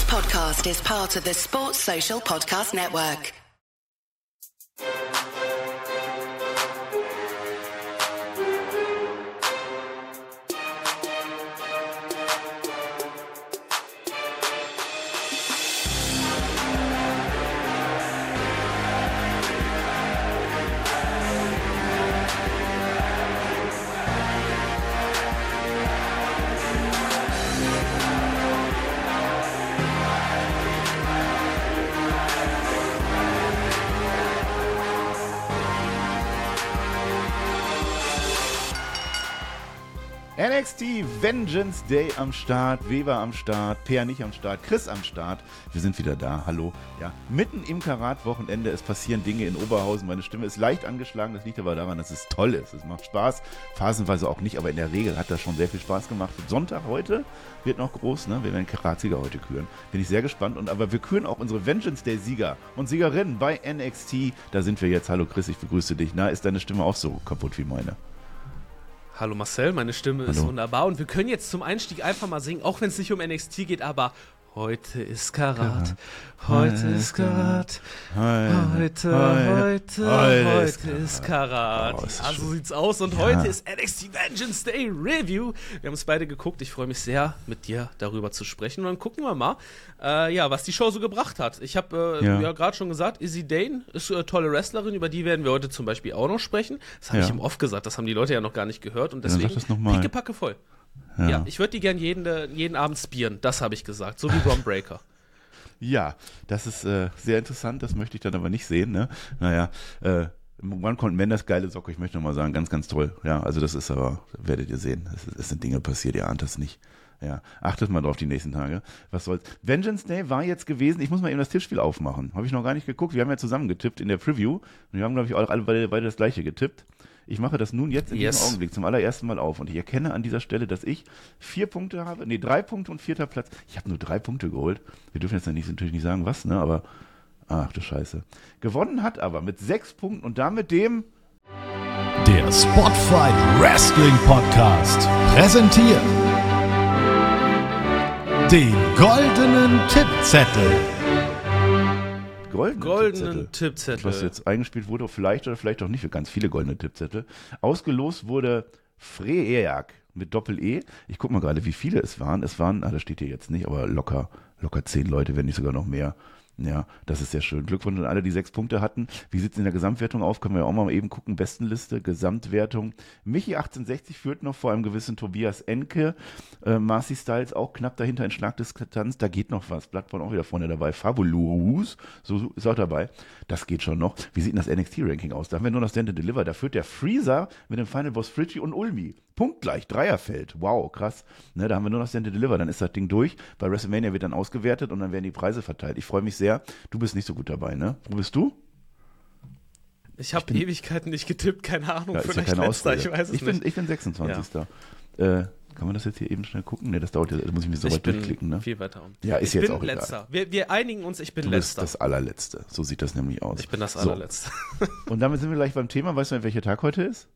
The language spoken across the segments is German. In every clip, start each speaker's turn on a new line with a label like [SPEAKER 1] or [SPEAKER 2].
[SPEAKER 1] podcast is part of the Sports Social Podcast Network.
[SPEAKER 2] NXT Vengeance Day am Start, Weber am Start, Peer nicht am Start, Chris am Start. Wir sind wieder da, hallo. Ja, mitten im Karat-Wochenende, es passieren Dinge in Oberhausen. Meine Stimme ist leicht angeschlagen, das liegt aber daran, dass es toll ist. Es macht Spaß, phasenweise auch nicht, aber in der Regel hat das schon sehr viel Spaß gemacht. Und Sonntag heute wird noch groß, ne? Wir werden Karat-Sieger heute küren. Bin ich sehr gespannt. Aber wir küren auch unsere Vengeance Day-Sieger und Siegerinnen bei NXT. Da sind wir jetzt. Hallo Chris, ich begrüße dich. Na, ist deine Stimme auch so kaputt wie meine?
[SPEAKER 3] Hallo Marcel, meine Stimme ist wunderbar und wir können jetzt zum Einstieg einfach mal singen, auch wenn es nicht um NXT geht, aber heute ist Karat, heute ist Karat, heute ist Karat.
[SPEAKER 2] Oh, ist
[SPEAKER 3] ja, so
[SPEAKER 2] schön.
[SPEAKER 3] sieht's aus und heute ist NXT Vengeance Day Review. Wir haben es beide geguckt, ich freue mich sehr, mit dir darüber zu sprechen und dann gucken wir mal, was die Show so gebracht hat. Ich habe ja gerade schon gesagt, Izzy Dane ist eine tolle Wrestlerin, über die werden wir heute zum Beispiel auch noch sprechen. Das habe ich im Off gesagt, das haben die Leute ja noch gar nicht gehört und deswegen pickepacke voll. Ja, ich würde die gern jeden Abend spieren, das habe ich gesagt, so wie Bron Breakker.
[SPEAKER 2] Ja, das ist sehr interessant, das möchte ich dann aber nicht sehen, ne? Naja, One Count Menders, geile Socke, ich möchte nochmal sagen, ganz, ganz toll. Ja, also das ist aber, werdet ihr sehen, es sind Dinge passiert, ihr ahnt das nicht. Ja, achtet mal drauf die nächsten Tage. Was soll's. Vengeance Day war jetzt gewesen, ich muss mal eben das Tippspiel aufmachen. Habe ich noch gar nicht geguckt, wir haben ja zusammen getippt in der Preview und wir haben, glaube ich, auch alle beide das gleiche getippt. Ich mache das nun jetzt in diesem Augenblick zum allerersten Mal auf und ich erkenne an dieser Stelle, dass ich 3 Punkte und 4. Platz. Ich habe nur 3 Punkte geholt. Wir dürfen jetzt natürlich nicht sagen, was, ne, aber ach du Scheiße. Gewonnen hat aber mit 6 Punkten und damit dem
[SPEAKER 4] der Spotfight Wrestling Podcast präsentiert den goldenen Tippzettel.
[SPEAKER 3] Goldenen Tippzettel.
[SPEAKER 2] Was jetzt eingespielt wurde, vielleicht oder vielleicht auch nicht, für ganz viele goldene Tippzettel. Ausgelost wurde Freak mit Doppel-E. Ich gucke mal gerade, wie viele es waren. Es waren, das steht hier jetzt nicht, aber locker 10 Leute, wenn nicht sogar noch mehr. Ja, das ist sehr schön. Glückwunsch an alle, die 6 Punkte hatten. Wie sieht es in der Gesamtwertung auf? Können wir ja auch mal eben gucken. Bestenliste, Gesamtwertung. Michi 1860 führt noch vor einem gewissen Tobias Enke. Marcy Styles auch knapp dahinter in Schlagdistanz. Da geht noch was. Bloodborne auch wieder vorne dabei. Fabulous, so ist auch dabei. Das geht schon noch. Wie sieht denn das NXT-Ranking aus? Da haben wir nur noch Stand and Deliver. Da führt der Freezer mit dem Final Boss Fritchie und Ulmi. Punktgleich, Dreierfeld. Wow, krass. Ne, da haben wir nur noch Stand and Deliver. Dann ist das Ding durch. Bei WrestleMania wird dann ausgewertet und dann werden die Preise verteilt. Ich freue mich sehr. Du bist nicht so gut dabei, ne? Wo bist du?
[SPEAKER 3] Ich habe Ewigkeiten nicht getippt, keine Ahnung,
[SPEAKER 2] ja,
[SPEAKER 3] vielleicht
[SPEAKER 2] ja
[SPEAKER 3] letzter, ich weiß es nicht.
[SPEAKER 2] Ich bin 26. Ja. Kann man das jetzt hier eben schnell gucken? Ne, das dauert ja, da muss ich mich so weit durchklicken, ne?
[SPEAKER 3] Viel weiter um.
[SPEAKER 2] Ja, ist jetzt auch
[SPEAKER 3] letzter. Wir einigen uns, ich bin
[SPEAKER 2] du
[SPEAKER 3] letzter.
[SPEAKER 2] Du bist das allerletzte, so sieht das nämlich aus.
[SPEAKER 3] Ich bin das allerletzte.
[SPEAKER 2] Und damit sind wir gleich beim Thema. Weißt du, welcher Tag heute ist?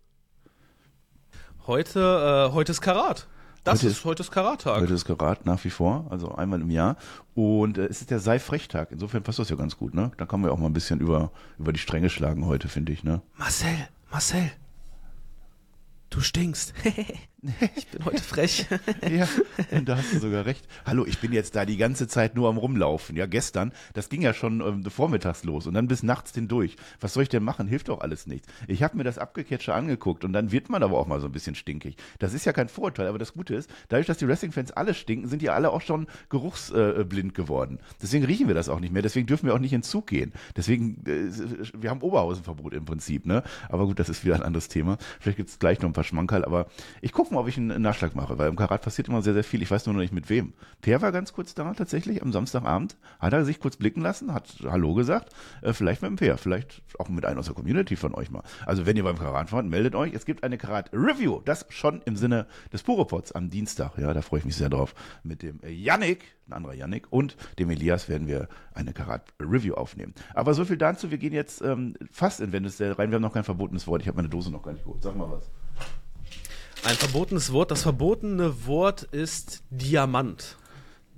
[SPEAKER 3] Heute ist Karat. Heute ist Karat-Tag.
[SPEAKER 2] Heute ist Karat nach wie vor, also einmal im Jahr. Und es ist der Sei-Frech-Tag. Insofern passt das ja ganz gut, ne? Da kann man ja auch mal ein bisschen über die Stränge schlagen heute, finde ich, ne?
[SPEAKER 3] Marcel. Du stinkst. Ich bin heute frech.
[SPEAKER 2] Ja, da hast du sogar recht. Hallo, ich bin jetzt da die ganze Zeit nur am Rumlaufen. Ja, gestern, das ging ja schon vormittags los und dann bis nachts hindurch. Was soll ich denn machen? Hilft doch alles nichts. Ich habe mir das Abgecatche angeguckt und dann wird man aber auch mal so ein bisschen stinkig. Das ist ja kein Vorurteil, aber das Gute ist, dadurch, dass die Wrestling-Fans alle stinken, sind die alle auch schon geruchsblind geworden. Deswegen riechen wir das auch nicht mehr. Deswegen dürfen wir auch nicht in Zug gehen. Deswegen, wir haben Oberhausenverbot im Prinzip, ne? Aber gut, das ist wieder ein anderes Thema. Vielleicht gibt es gleich noch ein paar Schmankerl, aber ich gucke mal, ob ich einen Nachschlag mache, weil im Karat passiert immer sehr, sehr viel. Ich weiß nur noch nicht mit wem. Per war ganz kurz da tatsächlich am Samstagabend, hat er sich kurz blicken lassen, hat Hallo gesagt, vielleicht mit dem Per, vielleicht auch mit einem aus der Community von euch mal. Also wenn ihr beim Karat wart, meldet euch. Es gibt eine Karat-Review, das schon im Sinne des Puropods am Dienstag, ja, da freue ich mich sehr drauf. Mit dem Yannick, ein anderer Yannick und dem Elias werden wir eine Karat-Review aufnehmen. Aber so viel dazu, wir gehen jetzt fast in Vengeance Day rein, wir haben noch kein verbotenes Wort, ich habe meine Dose noch gar nicht geholt, sag mal was.
[SPEAKER 3] Ein verbotenes Wort. Das verbotene Wort ist Diamant.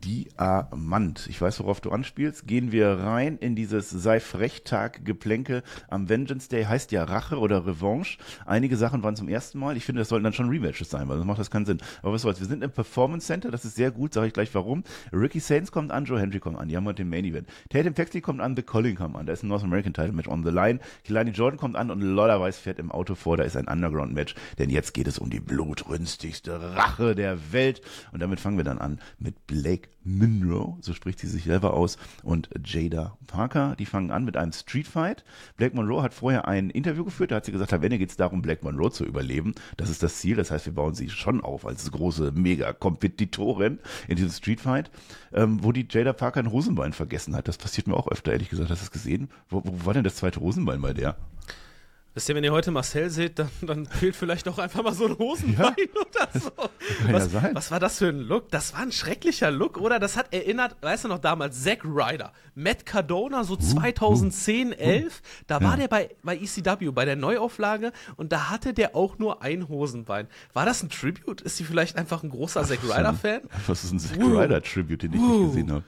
[SPEAKER 2] Diamant. Ich weiß, worauf du anspielst. Gehen wir rein in dieses Sei-Frechtag-Geplänkel am Vengeance Day. Heißt ja Rache oder Revanche. Einige Sachen waren zum ersten Mal. Ich finde, das sollten dann schon Rematches sein, weil sonst macht das keinen Sinn. Aber was soll's. Wir sind im Performance Center. Das ist sehr gut. Sage ich gleich warum. Ricky Sainz kommt an, Joe Hendry kommt an. Die haben heute den Main Event. Tatum Paxley kommt an, The Colin kommt an. Da ist ein North American Title Match on the line. Kelani Jordan kommt an und Lodderweiß fährt im Auto vor. Da ist ein Underground Match. Denn jetzt geht es um die blutrünstigste Rache der Welt. Und damit fangen wir dann an mit Blake Monroe, so spricht sie sich selber aus, und Jada Parker. Die fangen an mit einem Streetfight. Blake Monroe hat vorher ein Interview geführt, da hat sie gesagt, am Ende geht es darum, Blake Monroe zu überleben. Das ist das Ziel, das heißt, wir bauen sie schon auf als große Mega-Kompetitorin in diesem Streetfight, wo die Jada Parker ein Hosenbein vergessen hat. Das passiert mir auch öfter, ehrlich gesagt. Hast du das gesehen? Wo war denn das zweite Hosenbein bei der?
[SPEAKER 3] Wisst ihr, wenn ihr heute Marcel seht, dann fehlt vielleicht auch einfach mal so ein Hosenbein oder so. Was war das für ein Look? Das war ein schrecklicher Look, oder? Das hat erinnert, weißt du noch damals, Zack Ryder, Matt Cardona, so 2010, 11, da war der bei ECW, bei der Neuauflage, und da hatte der auch nur ein Hosenbein. War das ein Tribute? Ist sie vielleicht einfach ein großer Zack Ryder-Fan?
[SPEAKER 2] Was ist ein Zack Ryder-Tribute, den ich nicht gesehen habe?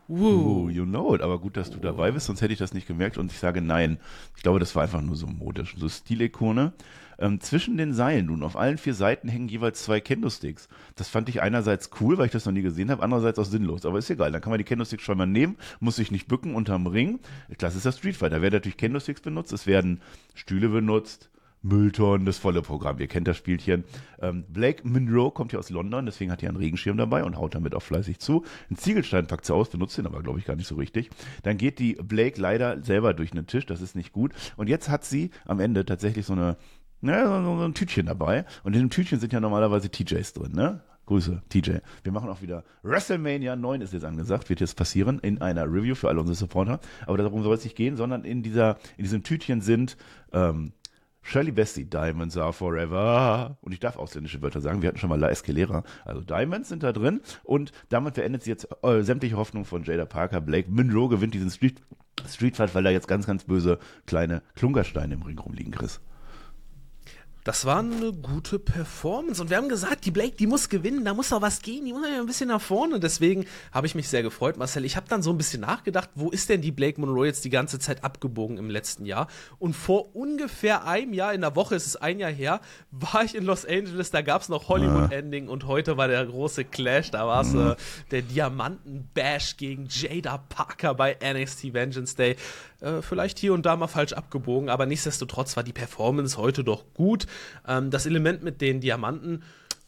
[SPEAKER 2] You know it. Aber gut, dass du dabei bist, sonst hätte ich das nicht gemerkt und ich sage nein. Ich glaube, das war einfach nur so modisch, so Stilikone. Zwischen den Seilen nun, auf allen 4 Seiten hängen jeweils 2 Kendo-Sticks. Das fand ich einerseits cool, weil ich das noch nie gesehen habe, andererseits auch sinnlos. Aber ist egal, dann kann man die Kendo-Sticks schon mal nehmen, muss sich nicht bücken unterm Ring. Das ist das Street Fighter. Da werden natürlich Kendo-Sticks benutzt, es werden Stühle benutzt, Mülltonnen, das volle Programm. Ihr kennt das Spielchen. Blake Monroe kommt ja aus London, deswegen hat er einen Regenschirm dabei und haut damit auch fleißig zu. Einen Ziegelstein packt sie aus, benutzt den aber, glaube ich, gar nicht so richtig. Dann geht die Blake leider selber durch einen Tisch, das ist nicht gut. Und jetzt hat sie am Ende tatsächlich so ein Tütchen dabei. Und in dem Tütchen sind ja normalerweise TJs drin, ne? Grüße, TJ. Wir machen auch wieder WrestleMania 9 ist jetzt angesagt, wird jetzt passieren in einer Review für alle unsere Supporter. Aber darum soll es nicht gehen, sondern in diesem Tütchen sind Shirley Bassey, Diamonds are forever. Und ich darf ausländische Wörter sagen. Wir hatten schon mal La Escalera. Also Diamonds sind da drin. Und damit beendet sie jetzt sämtliche Hoffnung von Jada Parker. Blake Monroe gewinnt diesen Streetfight, weil da jetzt ganz, ganz böse kleine Klunkersteine im Ring rumliegen, Chris.
[SPEAKER 3] Das war eine gute Performance und wir haben gesagt, die Blake, die muss gewinnen, da muss doch was gehen, die muss ja ein bisschen nach vorne. Deswegen habe ich mich sehr gefreut, Marcel. Ich habe dann so ein bisschen nachgedacht, wo ist denn die Blake Monroe jetzt die ganze Zeit abgebogen im letzten Jahr? Und vor ungefähr einem Jahr, in der Woche ist es ein Jahr her, war ich in Los Angeles, da gab es noch Hollywood-Ending und heute war der große Clash, da war es der Diamanten-Bash gegen Jada Parker bei NXT Vengeance Day. Vielleicht hier und da mal falsch abgebogen, aber nichtsdestotrotz war die Performance heute doch gut. Das Element mit den Diamanten,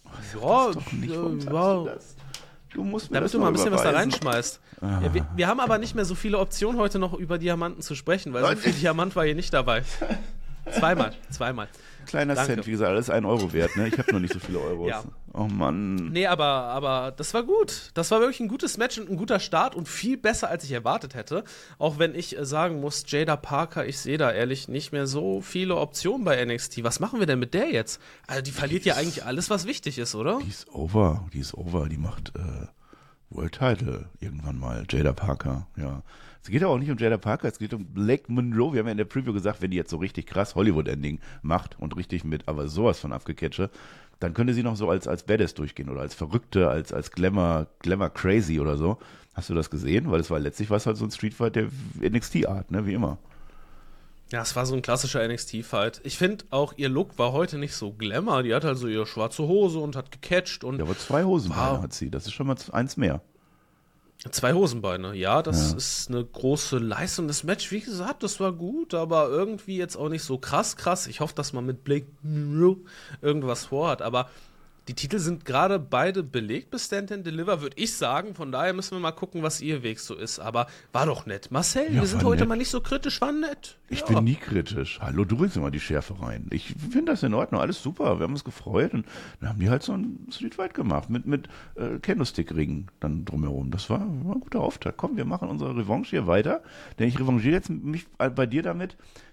[SPEAKER 2] Du musst mir
[SPEAKER 3] damit du mal ein bisschen was da reinschmeißt. Ja, wir haben aber nicht mehr so viele Optionen, heute noch über Diamanten zu sprechen, weil so viel Diamant war hier nicht dabei. Zweimal.
[SPEAKER 2] Kleiner
[SPEAKER 3] Danke.
[SPEAKER 2] Cent, wie gesagt, alles 1 Euro wert, ne? Ich habe noch nicht so viele Euros.
[SPEAKER 3] Ja.
[SPEAKER 2] Oh Mann.
[SPEAKER 3] Nee, aber das war gut. Das war wirklich ein gutes Match und ein guter Start und viel besser, als ich erwartet hätte. Auch wenn ich sagen muss, Jada Parker, ich sehe da ehrlich nicht mehr so viele Optionen bei NXT. Was machen wir denn mit der jetzt? Also die verliert ja eigentlich alles, was wichtig ist, oder?
[SPEAKER 2] Die ist over. Die macht World Title irgendwann mal. Jada Parker, ja. Es geht aber auch nicht um Jada Parker, es geht um Blake Monroe. Wir haben ja in der Preview gesagt, wenn die jetzt so richtig krass Hollywood-Ending macht und richtig mit aber sowas von abgecatche, dann könnte sie noch so als Badass durchgehen oder als Verrückte, als Glamour Crazy oder so. Hast du das gesehen? Weil letztlich war es halt so ein Streetfight der NXT-Art, ne, wie immer.
[SPEAKER 3] Ja, es war so ein klassischer NXT-Fight. Ich finde auch, ihr Look war heute nicht so Glamour. Die hat halt so ihre schwarze Hose und hat gecatcht. Und
[SPEAKER 2] ja, aber 2 Hosenbeine hat sie. Das ist schon mal 1 mehr.
[SPEAKER 3] 2 Hosenbeine, ja, das ist eine große Leistung. Das Match, wie gesagt, das war gut, aber irgendwie jetzt auch nicht so krass. Ich hoffe, dass man mit Blake Monroe irgendwas vorhat, aber die Titel sind gerade beide belegt bis Stand and Deliver, würde ich sagen. Von daher müssen wir mal gucken, was ihr Weg so ist. Aber war doch nett. Marcel, wir sind heute mal nicht so kritisch, war nett.
[SPEAKER 2] Ich bin nie kritisch. Hallo, du bringst immer die Schärfe rein. Ich finde das in Ordnung, alles super. Wir haben uns gefreut und dann haben die halt so ein Streetfight gemacht mit Candlestick-Ringen dann drumherum. Das war ein guter Auftakt. Komm, wir machen unsere Revanche hier weiter. Denn ich revanchiere jetzt mich bei dir damit,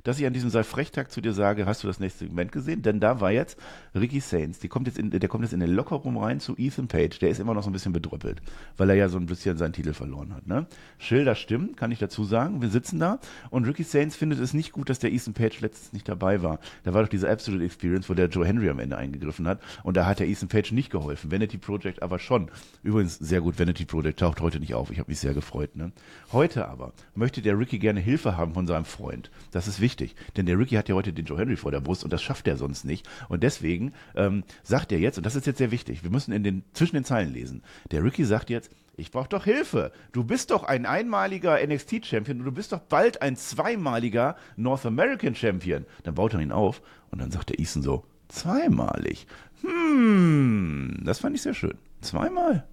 [SPEAKER 2] dass ich an diesem Sei-Frechtag zu dir sage, hast du das nächste Segment gesehen? Denn da war jetzt Ricky Sainz, der kommt jetzt in den Lockerroom rein zu Ethan Page, der ist immer noch so ein bisschen bedröppelt, weil er ja so ein bisschen seinen Titel verloren hat. Ne? Schilder stimmen, kann ich dazu sagen. Wir sitzen da und Ricky Sainz findet es nicht gut, dass der Ethan Page letztens nicht dabei war. Da war doch diese Absolute Experience, wo der Joe Henry am Ende eingegriffen hat und da hat der Ethan Page nicht geholfen. Vanity Project aber schon. Übrigens, sehr gut, Vanity Project taucht heute nicht auf. Ich habe mich sehr gefreut. Ne? Heute aber möchte der Ricky gerne Hilfe haben von seinem Freund. Das ist wichtig, denn der Ricky hat ja heute den Joe Henry vor der Brust und das schafft er sonst nicht. Und deswegen sagt er jetzt, und das ist jetzt sehr wichtig, wir müssen zwischen den Zeilen lesen, der Ricky sagt jetzt, ich brauche doch Hilfe. Du bist doch ein einmaliger NXT-Champion und du bist doch bald ein zweimaliger North American Champion. Dann baut er ihn auf und dann sagt der Ethan so, zweimalig. Das fand ich sehr schön. Zweimal.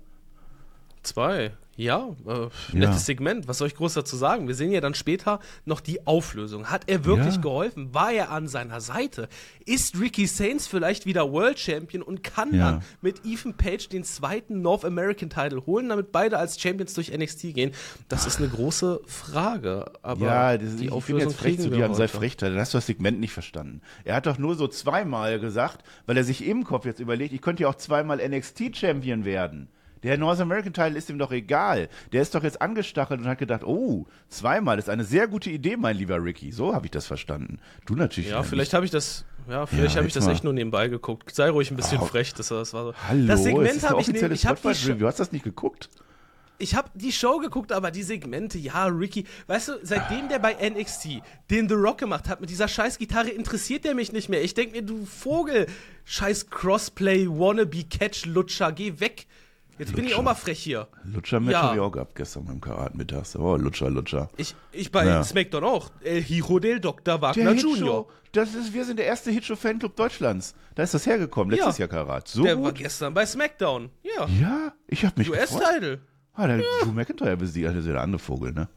[SPEAKER 3] 2. Ja, nettes Segment. Was soll ich groß dazu sagen? Wir sehen ja dann später noch die Auflösung. Hat er wirklich geholfen? War er an seiner Seite? Ist Ricky Sainz vielleicht wieder World Champion und kann dann mit Ethan Page den zweiten North American Title holen, damit beide als Champions durch NXT gehen? Das ist eine große Frage. Aber die Auflösung kriegen wir heute.
[SPEAKER 2] Sei Frechter, dann hast du das Segment nicht verstanden. Er hat doch nur so zweimal gesagt, weil er sich im Kopf jetzt überlegt, ich könnte ja auch zweimal NXT Champion werden. Der North American Title ist ihm doch egal. Der ist doch jetzt angestachelt und hat gedacht, oh, zweimal ist eine sehr gute Idee, mein lieber Ricky. So habe ich das verstanden. Du natürlich.
[SPEAKER 3] Ja, vielleicht habe ich das. Ja, vielleicht habe ich das echt nur nebenbei geguckt. Sei ruhig ein bisschen frech, das war so.
[SPEAKER 2] Hallo,
[SPEAKER 3] das Segment habe ich
[SPEAKER 2] Du hast das nicht geguckt?
[SPEAKER 3] Ich habe die Show geguckt, aber die Segmente, Ricky, weißt du, seitdem der bei NXT den The Rock gemacht hat mit dieser scheiß Gitarre, interessiert der mich nicht mehr. Ich denke mir, du Vogel, scheiß Crossplay, Wannabe, Catch-Lutscher, geh weg. Jetzt bin ich auch mal frech hier.
[SPEAKER 2] Lutscher-Match habe ich auch gehabt gestern beim Karat mittags. Oh, Lutscher.
[SPEAKER 3] Ich bei SmackDown auch. El Hijo del Dr. Wagner Jr.
[SPEAKER 2] Wir sind der erste Hitshow-Fanclub Deutschlands. Da ist das hergekommen, letztes Jahr Karat. So
[SPEAKER 3] der
[SPEAKER 2] gut.
[SPEAKER 3] war gestern bei SmackDown.
[SPEAKER 2] Ja, ich habe mich gefreut.
[SPEAKER 3] US-Title.
[SPEAKER 2] Der Drew McIntyre besiegt, das ist ja der andere Vogel, ne?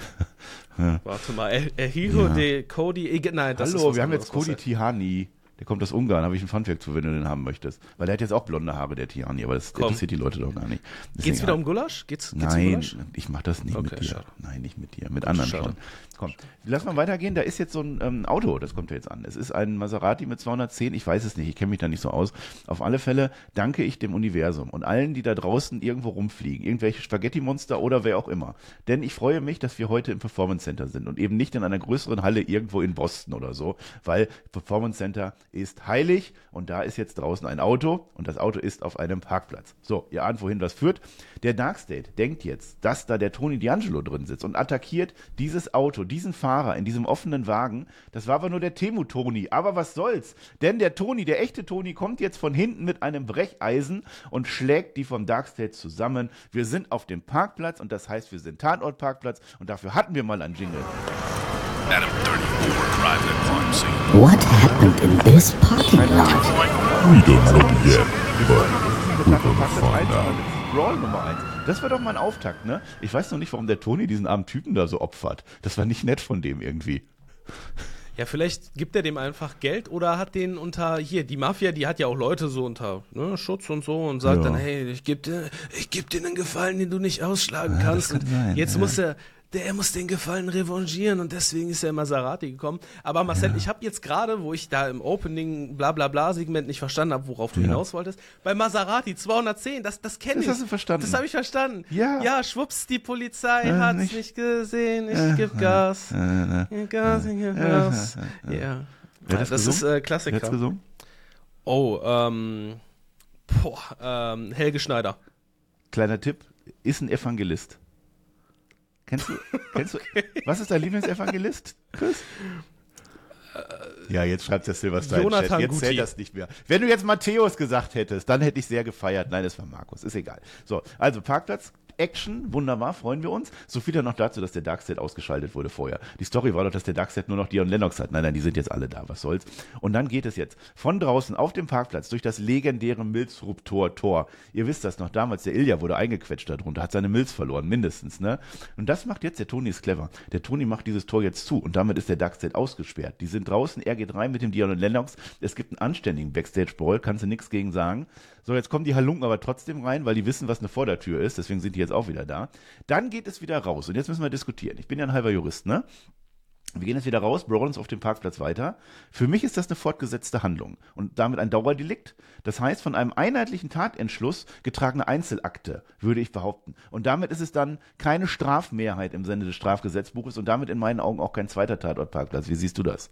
[SPEAKER 3] Warte mal, El Hijo de Cody. Nein, das
[SPEAKER 2] Hallo, wir haben jetzt Cody Tihani. Der kommt aus Ungarn, habe ich ein Funfact zu, wenn du den haben möchtest. Weil der hat jetzt auch blonde Haare, der Tihani, aber das interessiert die Leute doch gar nicht.
[SPEAKER 3] Geht's wieder um Gulasch?
[SPEAKER 2] Nein, ich mach das nicht mit dir. Schade. Nein, nicht mit dir, mit anderen schon. Komm, lass mal weitergehen. Da ist jetzt so ein Auto, das kommt ja jetzt an. Es ist ein Maserati mit 210, ich weiß es nicht, ich kenne mich da nicht so aus. Auf alle Fälle danke ich dem Universum und allen, die da draußen irgendwo rumfliegen, irgendwelche Spaghetti-Monster oder wer auch immer. Denn ich freue mich, dass wir heute im Performance Center sind und eben nicht in einer größeren Halle irgendwo in Boston oder so, weil Performance Center ist heilig und da ist jetzt draußen ein Auto und das Auto ist auf einem Parkplatz. So, ihr ahnt, wohin das führt. Der Darkstate denkt jetzt, dass da der Tony D'Angelo drin sitzt und attackiert dieses Auto, diesen Fahrer in diesem offenen Wagen. Das war aber nur der Temu-Tony. Aber was soll's? Denn der Tony, der echte Tony, kommt jetzt von hinten mit einem Brecheisen und schlägt die vom Darkstate zusammen. Wir sind auf dem Parkplatz und das heißt, wir sind Tatortparkplatz und dafür hatten wir mal einen Jingle.
[SPEAKER 5] Adam 34 arrived at crime scene.
[SPEAKER 1] What happened in this parking lot?
[SPEAKER 5] We don't know yet, but we're gonna find out.
[SPEAKER 2] Brawl Nummer 1. Das war doch mal ein Auftakt, ne? Ich weiß noch nicht, warum der Tony diesen armen Typen da so opfert. Das war nicht nett von dem irgendwie.
[SPEAKER 3] Ja, vielleicht gibt er dem einfach Geld oder hat den die Mafia, die hat ja auch Leute so unter Schutz und so und sagt dann, hey, ich geb dir einen Gefallen, den du nicht ausschlagen kannst. Und sein, jetzt muss er muss den Gefallen revanchieren und deswegen ist er in Maserati gekommen. Aber Marcel, ich habe jetzt gerade, wo ich da im Opening Blablabla-Segment nicht verstanden habe, worauf du hinaus wolltest, bei Maserati 210, das kenne ich.
[SPEAKER 2] Das hast du verstanden.
[SPEAKER 3] Das habe ich verstanden.
[SPEAKER 2] Ja,
[SPEAKER 3] schwupps, die Polizei hat's nicht gesehen, ich geb Gas. Ich geb Gas. Ja.
[SPEAKER 2] Das ist
[SPEAKER 3] Klassiker.
[SPEAKER 2] Wer hat's gesungen?
[SPEAKER 3] Oh, Helge Schneider.
[SPEAKER 2] Kleiner Tipp, ist ein Evangelist. Kennst du? Okay. Was ist dein Lieblingsevangelist, Chris? Ja, jetzt schreibt der Silverstein im Chat. Jetzt zählt das nicht mehr. Wenn du jetzt Matthäus gesagt hättest, dann hätte ich sehr gefeiert. Nein, es war Markus. Ist egal. So, also Parkplatz. Action, wunderbar, freuen wir uns. So viel dann noch dazu, dass der Darkstate ausgeschaltet wurde vorher. Die Story war doch, dass der Darkstate nur noch Dion Lennox hat. Nein, die sind jetzt alle da, was soll's. Und dann geht es jetzt von draußen auf dem Parkplatz durch das legendäre Milzrup-Tor. Ihr wisst das noch, damals, der Ilja wurde eingequetscht darunter, hat seine Milz verloren, mindestens, ne? Und das macht jetzt, der Tony ist clever. Der Tony macht dieses Tor jetzt zu und damit ist der Darkstate ausgesperrt. Die sind draußen, er geht rein mit dem Dion Lennox. Es gibt einen anständigen Backstage-Brawl, kannst du nichts gegen sagen. So, jetzt kommen die Halunken aber trotzdem rein, weil die wissen, was eine Vordertür ist, deswegen sind die jetzt auch wieder da. Dann geht es wieder raus und jetzt müssen wir diskutieren. Ich bin ja ein halber Jurist, ne? Wir gehen jetzt wieder raus, Rollins auf dem Parkplatz weiter. Für mich ist das eine fortgesetzte Handlung und damit ein Dauerdelikt. Das heißt, von einem einheitlichen Tatentschluss getragene Einzelakte, würde ich behaupten. Und damit ist es dann keine Strafmehrheit im Sinne des Strafgesetzbuches und damit in meinen Augen auch kein zweiter Tatortparkplatz. Wie siehst du das?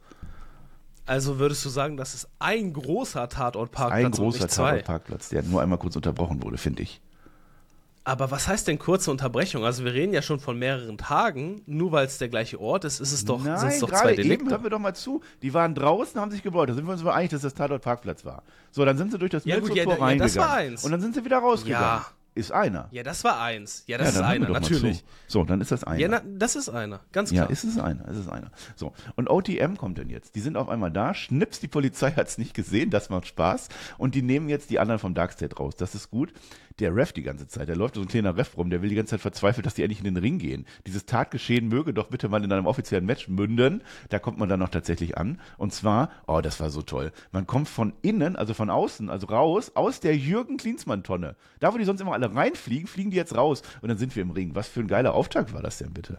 [SPEAKER 3] Also würdest du sagen, das ist ein großer Tatortparkplatz
[SPEAKER 2] Ein großer
[SPEAKER 3] und nicht zwei?
[SPEAKER 2] Tatortparkplatz, der nur einmal kurz unterbrochen wurde, finde ich.
[SPEAKER 3] Aber was heißt denn kurze Unterbrechung? Also wir reden ja schon von mehreren Tagen, nur weil es der gleiche Ort ist, sind es doch
[SPEAKER 2] Nein,
[SPEAKER 3] zwei
[SPEAKER 2] gerade
[SPEAKER 3] Delikte.
[SPEAKER 2] eben, hören wir doch mal zu. Die waren draußen, haben sich gebeugt. Da sind wir uns aber einig, dass das Tatortparkplatz war. So, dann sind sie durch das
[SPEAKER 3] Ja, gut,
[SPEAKER 2] Müllzugtor
[SPEAKER 3] ja,
[SPEAKER 2] reingegangen.
[SPEAKER 3] das war eins.
[SPEAKER 2] Und dann sind sie wieder rausgegangen.
[SPEAKER 3] Ja.
[SPEAKER 2] Ist einer.
[SPEAKER 3] Ja, das war eins. Ja, das
[SPEAKER 2] Ja,
[SPEAKER 3] ist
[SPEAKER 2] dann hören wir
[SPEAKER 3] einer,
[SPEAKER 2] doch mal
[SPEAKER 3] natürlich.
[SPEAKER 2] zu. So, dann ist das einer.
[SPEAKER 3] Ja, das ist einer, ganz klar.
[SPEAKER 2] Ja, ist es einer. So, und OTM kommt denn jetzt. Die sind auf einmal da, schnips, die Polizei hat es nicht gesehen, das macht Spaß. Und die nehmen jetzt die anderen vom Darkstate raus, das ist gut. Der Ref die ganze Zeit, der läuft so ein kleiner Ref rum, der will die ganze Zeit verzweifelt, dass die endlich in den Ring gehen. Dieses Tatgeschehen möge doch bitte mal in einem offiziellen Match münden. Da kommt man dann noch tatsächlich an. Und zwar, das war so toll, man kommt von innen, also von außen, also raus, aus der Jürgen-Klinsmann-Tonne. Da, wo die sonst immer alle reinfliegen, fliegen die jetzt raus. Und dann sind wir im Ring. Was für ein geiler Auftakt war das denn bitte?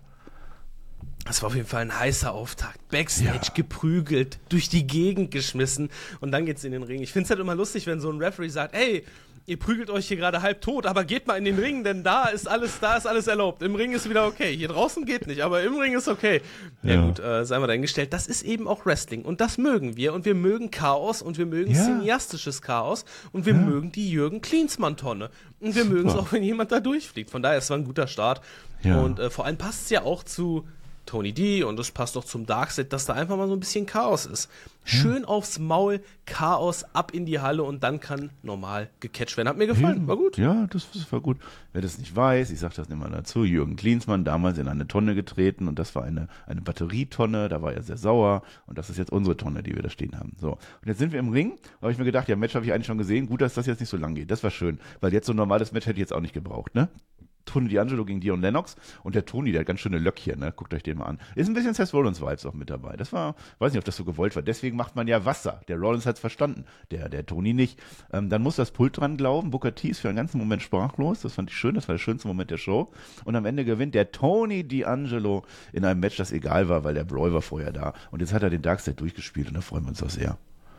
[SPEAKER 3] Das war auf jeden Fall ein heißer Auftakt. Backstage geprügelt, durch die Gegend geschmissen und dann geht's in den Ring. Ich find's halt immer lustig, wenn so ein Referee sagt, ey, ihr prügelt euch hier gerade halb tot, aber geht mal in den Ring, denn da ist alles erlaubt. Im Ring ist wieder okay. Hier draußen geht nicht, aber im Ring ist okay. Ja gut, seien wir dahingestellt. Das ist eben auch Wrestling und das mögen wir und wir mögen Chaos und wir mögen cineastisches Chaos und wir mögen die Jürgen-Klinsmann-Tonne und wir mögen es auch, wenn jemand da durchfliegt. Von daher, es war ein guter Start und vor allem passt es ja auch zu Tony D und es passt auch zum Darkseid, dass da einfach mal so ein bisschen Chaos ist. Schön aufs Maul, Chaos, ab in die Halle und dann kann normal gecatcht werden. Hat mir gefallen, war gut.
[SPEAKER 2] Ja, das war gut. Wer das nicht weiß, ich sage das immer dazu, Jürgen Klinsmann damals in eine Tonne getreten und das war eine Batterietonne, da war er sehr sauer und das ist jetzt unsere Tonne, die wir da stehen haben. So, und jetzt sind wir im Ring, da habe ich mir gedacht, ja, Match habe ich eigentlich schon gesehen, gut, dass das jetzt nicht so lang geht, das war schön, weil jetzt so ein normales Match hätte ich jetzt auch nicht gebraucht, ne? Tony D'Angelo gegen Dion Lennox und der Tony, der hat ganz schöne Löckchen, ne? Guckt euch den mal an. Ist ein bisschen Seth Rollins Vibes auch mit dabei. Das war, weiß nicht, ob das so gewollt war. Deswegen macht man ja Wasser. Der Rollins hat's verstanden, der Tony nicht. Dann muss das Pult dran glauben. Booker T ist für einen ganzen Moment sprachlos. Das fand ich schön. Das war der schönste Moment der Show. Und am Ende gewinnt der Tony D'Angelo in einem Match, das egal war, weil der Brawl war vorher da. Und jetzt hat er den Darkseid durchgespielt und da freuen wir uns auch sehr.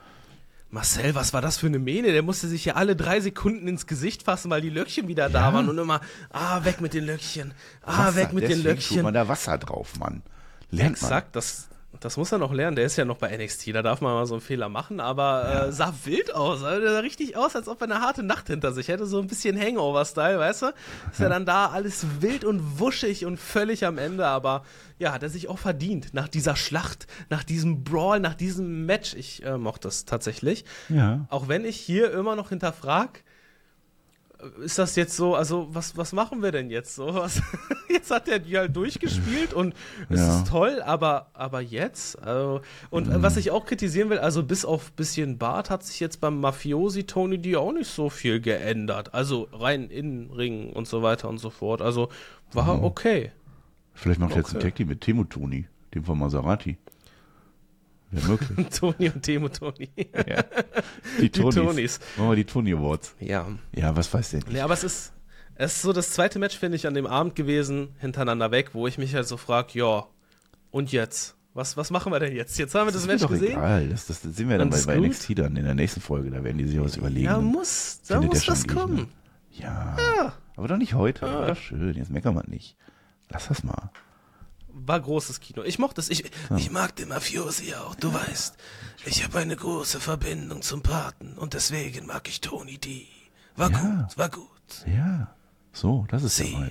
[SPEAKER 3] Marcel, was war das für eine Mähne? Der musste sich ja alle 3 Sekunden ins Gesicht fassen, weil die Löckchen wieder da waren und immer, weg mit den Löckchen,
[SPEAKER 2] Wasser,
[SPEAKER 3] weg mit den Löckchen.
[SPEAKER 2] Tut man da Wasser drauf, Mann. Lernt
[SPEAKER 3] Exakt, das muss er noch lernen. Der ist ja noch bei NXT, da darf man mal so einen Fehler machen, aber sah wild aus. Also, der sah richtig aus, als ob er eine harte Nacht hinter sich hätte. So ein bisschen Hangover-Style, weißt du? Ist ja dann da alles wild und wuschig und völlig am Ende, aber ja, hat er sich auch verdient. Nach dieser Schlacht, nach diesem Brawl, nach diesem Match. Ich mochte das tatsächlich.
[SPEAKER 2] Ja.
[SPEAKER 3] Auch wenn ich hier immer noch hinterfrag, ist das jetzt so, also was machen wir denn jetzt so? Jetzt hat er die halt durchgespielt und es ist toll, aber jetzt? Also, und was ich auch kritisieren will, also bis auf bisschen Bart hat sich jetzt beim Mafiosi Tony D auch nicht so viel geändert. Also rein in Ring und so weiter und so fort. Also war okay.
[SPEAKER 2] Vielleicht macht er jetzt einen Tag-Team mit Timo Toni, dem von Maserati. Wäre möglich.
[SPEAKER 3] Toni und Timo Toni.
[SPEAKER 2] Ja. Die Tonis. Machen wir die Tony Awards.
[SPEAKER 3] Ja.
[SPEAKER 2] Ja, was weiß der?
[SPEAKER 3] Ja, aber es ist so das zweite Match, finde ich, an dem Abend gewesen, hintereinander weg, wo ich mich halt so frage, ja, und jetzt? Was machen wir denn jetzt? Jetzt haben wir das Match gesehen.
[SPEAKER 2] Egal. Das sehen wir dann bei NXT dann in der nächsten Folge. Da werden die sich was überlegen.
[SPEAKER 3] Ja, da muss das kommen.
[SPEAKER 2] Ja. Aber doch nicht heute. War doch schön. Jetzt meckern wir nicht. Lass das mal.
[SPEAKER 3] War großes Kino. Ich mochte es. Ich mag den Mafiosi auch. Du weißt, ich habe eine große Verbindung zum Paten und deswegen mag ich Tony D. War gut.
[SPEAKER 2] Ja. So, das ist
[SPEAKER 3] Sie.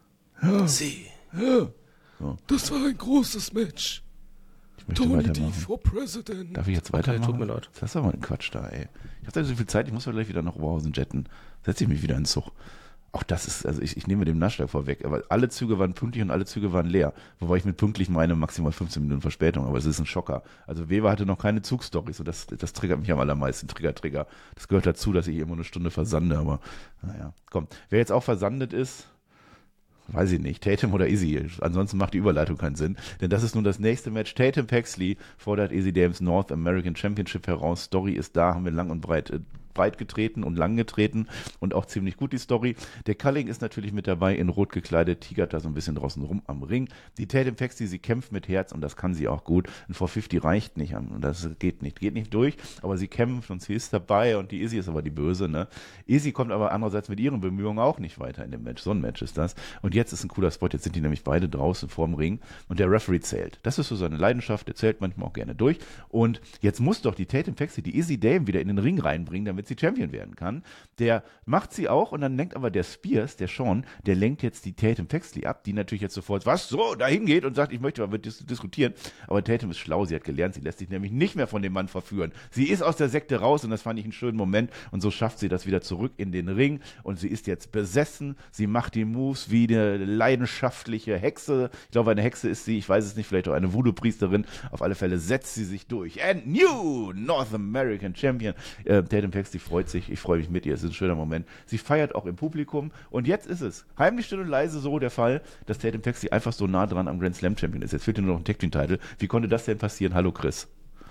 [SPEAKER 3] Sie.
[SPEAKER 2] Ja. So.
[SPEAKER 3] Das war ein großes Match.
[SPEAKER 2] Ich möchte
[SPEAKER 3] Tony D
[SPEAKER 2] weitermachen.
[SPEAKER 3] for President.
[SPEAKER 2] Darf ich jetzt weitermachen?
[SPEAKER 3] Tut mir leid.
[SPEAKER 2] Das ist aber ein Quatsch da, ey. Ich habe da so viel Zeit, ich muss ja gleich wieder nach Oberhausen jetten. Setze ich mich wieder in den Zug. Auch das ist, also ich nehme den Naschtag vorweg, aber alle Züge waren pünktlich und alle Züge waren leer. Wobei ich mit pünktlich meine maximal 15 Minuten Verspätung, aber es ist ein Schocker. Also Weber hatte noch keine Zugstories und das triggert mich am allermeisten. Trigger. Das gehört dazu, dass ich immer eine Stunde versande, aber naja, komm. Wer jetzt auch versandet ist, weiß ich nicht, Tatum oder Izzy. Ansonsten macht die Überleitung keinen Sinn, denn das ist nun das nächste Match. Tatum Paxley fordert Izzy Dames North American Championship heraus. Story ist da, haben wir lang und breit breit getreten und lang getreten und auch ziemlich gut die Story. Der Culling ist natürlich mit dabei, in rot gekleidet, tigert da so ein bisschen draußen rum am Ring. Die Tatum Paxley, sie kämpft mit Herz und das kann sie auch gut. Ein 450 reicht nicht, das geht nicht durch, aber sie kämpft und sie ist dabei und die Izzy ist aber die Böse, ne? Izzy kommt aber andererseits mit ihren Bemühungen auch nicht weiter in dem Match. So ein Match ist das. Und jetzt ist ein cooler Spot, jetzt sind die nämlich beide draußen vorm Ring und der Referee zählt. Das ist so seine Leidenschaft, der zählt manchmal auch gerne durch und jetzt muss doch die Tatum Paxley die Izzy Dame wieder in den Ring reinbringen, damit sie Champion werden kann. Der macht sie auch und dann lenkt aber der Spears, der Sean, der lenkt jetzt die Tatum Paxley ab, die natürlich jetzt sofort dahin geht und sagt, ich möchte mal mit diskutieren. Aber Tatum ist schlau, sie hat gelernt, sie lässt sich nämlich nicht mehr von dem Mann verführen. Sie ist aus der Sekte raus und das fand ich einen schönen Moment und so schafft sie das wieder zurück in den Ring und sie ist jetzt besessen, sie macht die Moves wie eine leidenschaftliche Hexe. Ich glaube, eine Hexe ist sie, ich weiß es nicht, vielleicht auch eine Voodoo-Priesterin. Auf alle Fälle setzt sie sich durch. And new North American Champion. Tatum Paxley freut sich, ich freue mich mit ihr, es ist ein schöner Moment. Sie feiert auch im Publikum und jetzt ist es heimlich still und leise so der Fall, dass Tatum Paxley einfach so nah dran am Grand Slam Champion ist. Jetzt fehlt ihr nur noch ein Tag-Team-Title. Wie konnte das denn passieren? Hallo Chris.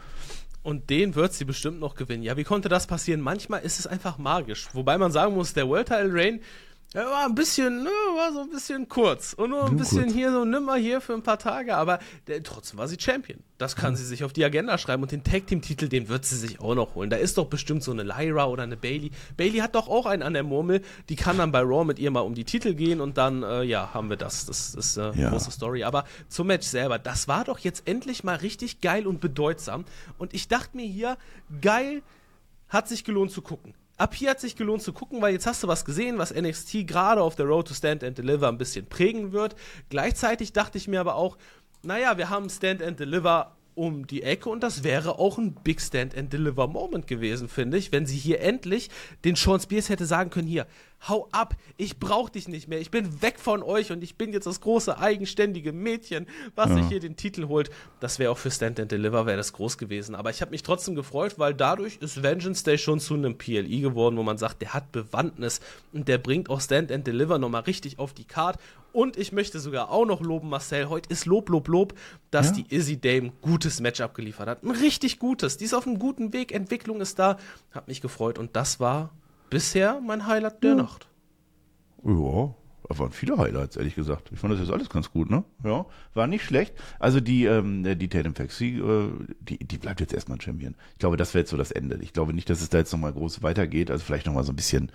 [SPEAKER 3] Und den wird sie bestimmt noch gewinnen. Ja, wie konnte das passieren? Manchmal ist es einfach magisch. Wobei man sagen muss, der World Title Reign war so ein bisschen kurz. Und nur ein bisschen kurz. Hier so nimmer hier für ein paar Tage. Aber trotzdem war sie Champion. Das kann sie sich auf die Agenda schreiben. Und den Tag-Team-Titel, den wird sie sich auch noch holen. Da ist doch bestimmt so eine Lyra oder eine Bayley. Bayley hat doch auch einen an der Murmel. Die kann dann bei Raw mit ihr mal um die Titel gehen. Und dann, haben wir das. Das ist eine große Story. Aber zum Match selber, das war doch jetzt endlich mal richtig geil und bedeutsam. Und ich dachte mir hier, geil, hat sich gelohnt zu gucken. Ab hier hat sich gelohnt zu gucken, weil jetzt hast du was gesehen, was NXT gerade auf der Road to Stand and Deliver ein bisschen prägen wird. Gleichzeitig dachte ich mir aber auch, naja, wir haben Stand and Deliver um die Ecke und das wäre auch ein Big Stand and Deliver Moment gewesen, finde ich, wenn sie hier endlich den Sean Spears hätte sagen können, hier, hau ab, ich brauch dich nicht mehr, ich bin weg von euch und ich bin jetzt das große, eigenständige Mädchen, was sich hier den Titel holt. Das wäre auch für Stand and Deliver, wäre das groß gewesen. Aber ich habe mich trotzdem gefreut, weil dadurch ist Vengeance Day schon zu einem PLE geworden, wo man sagt, der hat Bewandtnis und der bringt auch Stand and Deliver nochmal richtig auf die Karte. Und ich möchte sogar auch noch loben, Marcel, heute ist Lob, dass die Izzy Dame gutes Match abgeliefert hat. Ein richtig gutes. Die ist auf einem guten Weg, Entwicklung ist da. Hat mich gefreut und das war bisher mein Highlight der Nacht.
[SPEAKER 2] Ja, da waren viele Highlights, ehrlich gesagt. Ich fand das jetzt alles ganz gut, ne? Ja, war nicht schlecht. Also die Tatum Paxley, die bleibt jetzt erstmal Champion. Ich glaube, das wäre jetzt so das Ende. Ich glaube nicht, dass es da jetzt nochmal groß weitergeht. Also vielleicht nochmal so ein bisschen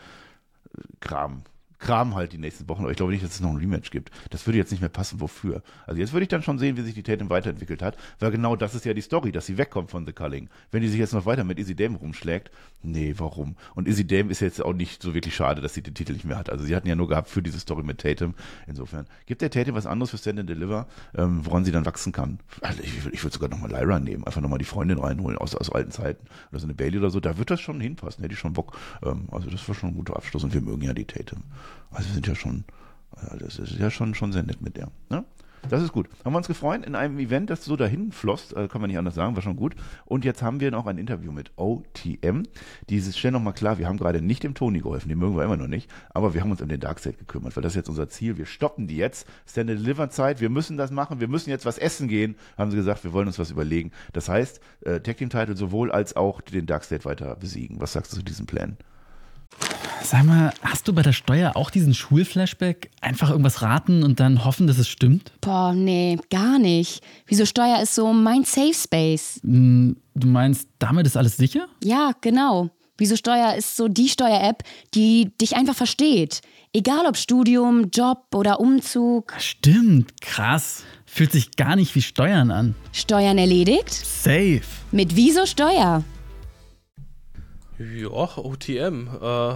[SPEAKER 2] Kram halt die nächsten Wochen, aber ich glaube nicht, dass es noch ein Rematch gibt. Das würde jetzt nicht mehr passen, wofür. Also jetzt würde ich dann schon sehen, wie sich die Tatum weiterentwickelt hat, weil genau das ist ja die Story, dass sie wegkommt von The Culling. Wenn die sich jetzt noch weiter mit Izzy Dame rumschlägt, nee, warum? Und Izzy Dame ist jetzt auch nicht so wirklich schade, dass sie den Titel nicht mehr hat. Also sie hatten ja nur gehabt für diese Story mit Tatum. Insofern, gibt der Tatum was anderes für Stand and Deliver, woran sie dann wachsen kann? Also ich würde sogar nochmal Lyra nehmen, einfach nochmal die Freundin reinholen aus alten Zeiten oder so eine Bayley oder so, da wird das schon hinpassen, hätte ich schon Bock. Also das war schon ein guter Abschluss und wir mögen ja die Tatum. Also wir sind ja schon, das ist ja schon sehr nett mit der. Ne? Das ist gut. Haben wir uns gefreut in einem Event, das so dahin floss, kann man nicht anders sagen, war schon gut. Und jetzt haben wir noch ein Interview mit OTM. Dieses stellen nochmal klar, wir haben gerade nicht dem Tony geholfen, den mögen wir immer noch nicht, aber wir haben uns um den Darkseid gekümmert, weil das ist jetzt unser Ziel. Wir stoppen die jetzt. Stand and Deliver Zeit, wir müssen das machen, wir müssen jetzt was essen gehen, haben sie gesagt, wir wollen uns was überlegen. Das heißt, Tag Team Title sowohl als auch den Darkseid weiter besiegen. Was sagst du zu diesem Plan?
[SPEAKER 6] Sag mal, hast du bei der Steuer auch diesen Schulflashback? Einfach irgendwas raten und dann hoffen, dass es stimmt?
[SPEAKER 7] Boah, nee, gar nicht. Wieso Steuer ist so mein Safe Space?
[SPEAKER 6] Du meinst, damit ist alles sicher?
[SPEAKER 7] Ja, genau. Wieso Steuer ist so die Steuer-App, die dich einfach versteht. Egal ob Studium, Job oder Umzug.
[SPEAKER 6] Stimmt, krass. Fühlt sich gar nicht wie Steuern an.
[SPEAKER 7] Steuern erledigt?
[SPEAKER 6] Safe.
[SPEAKER 7] Mit Wieso Steuer?
[SPEAKER 3] Ja, OTM,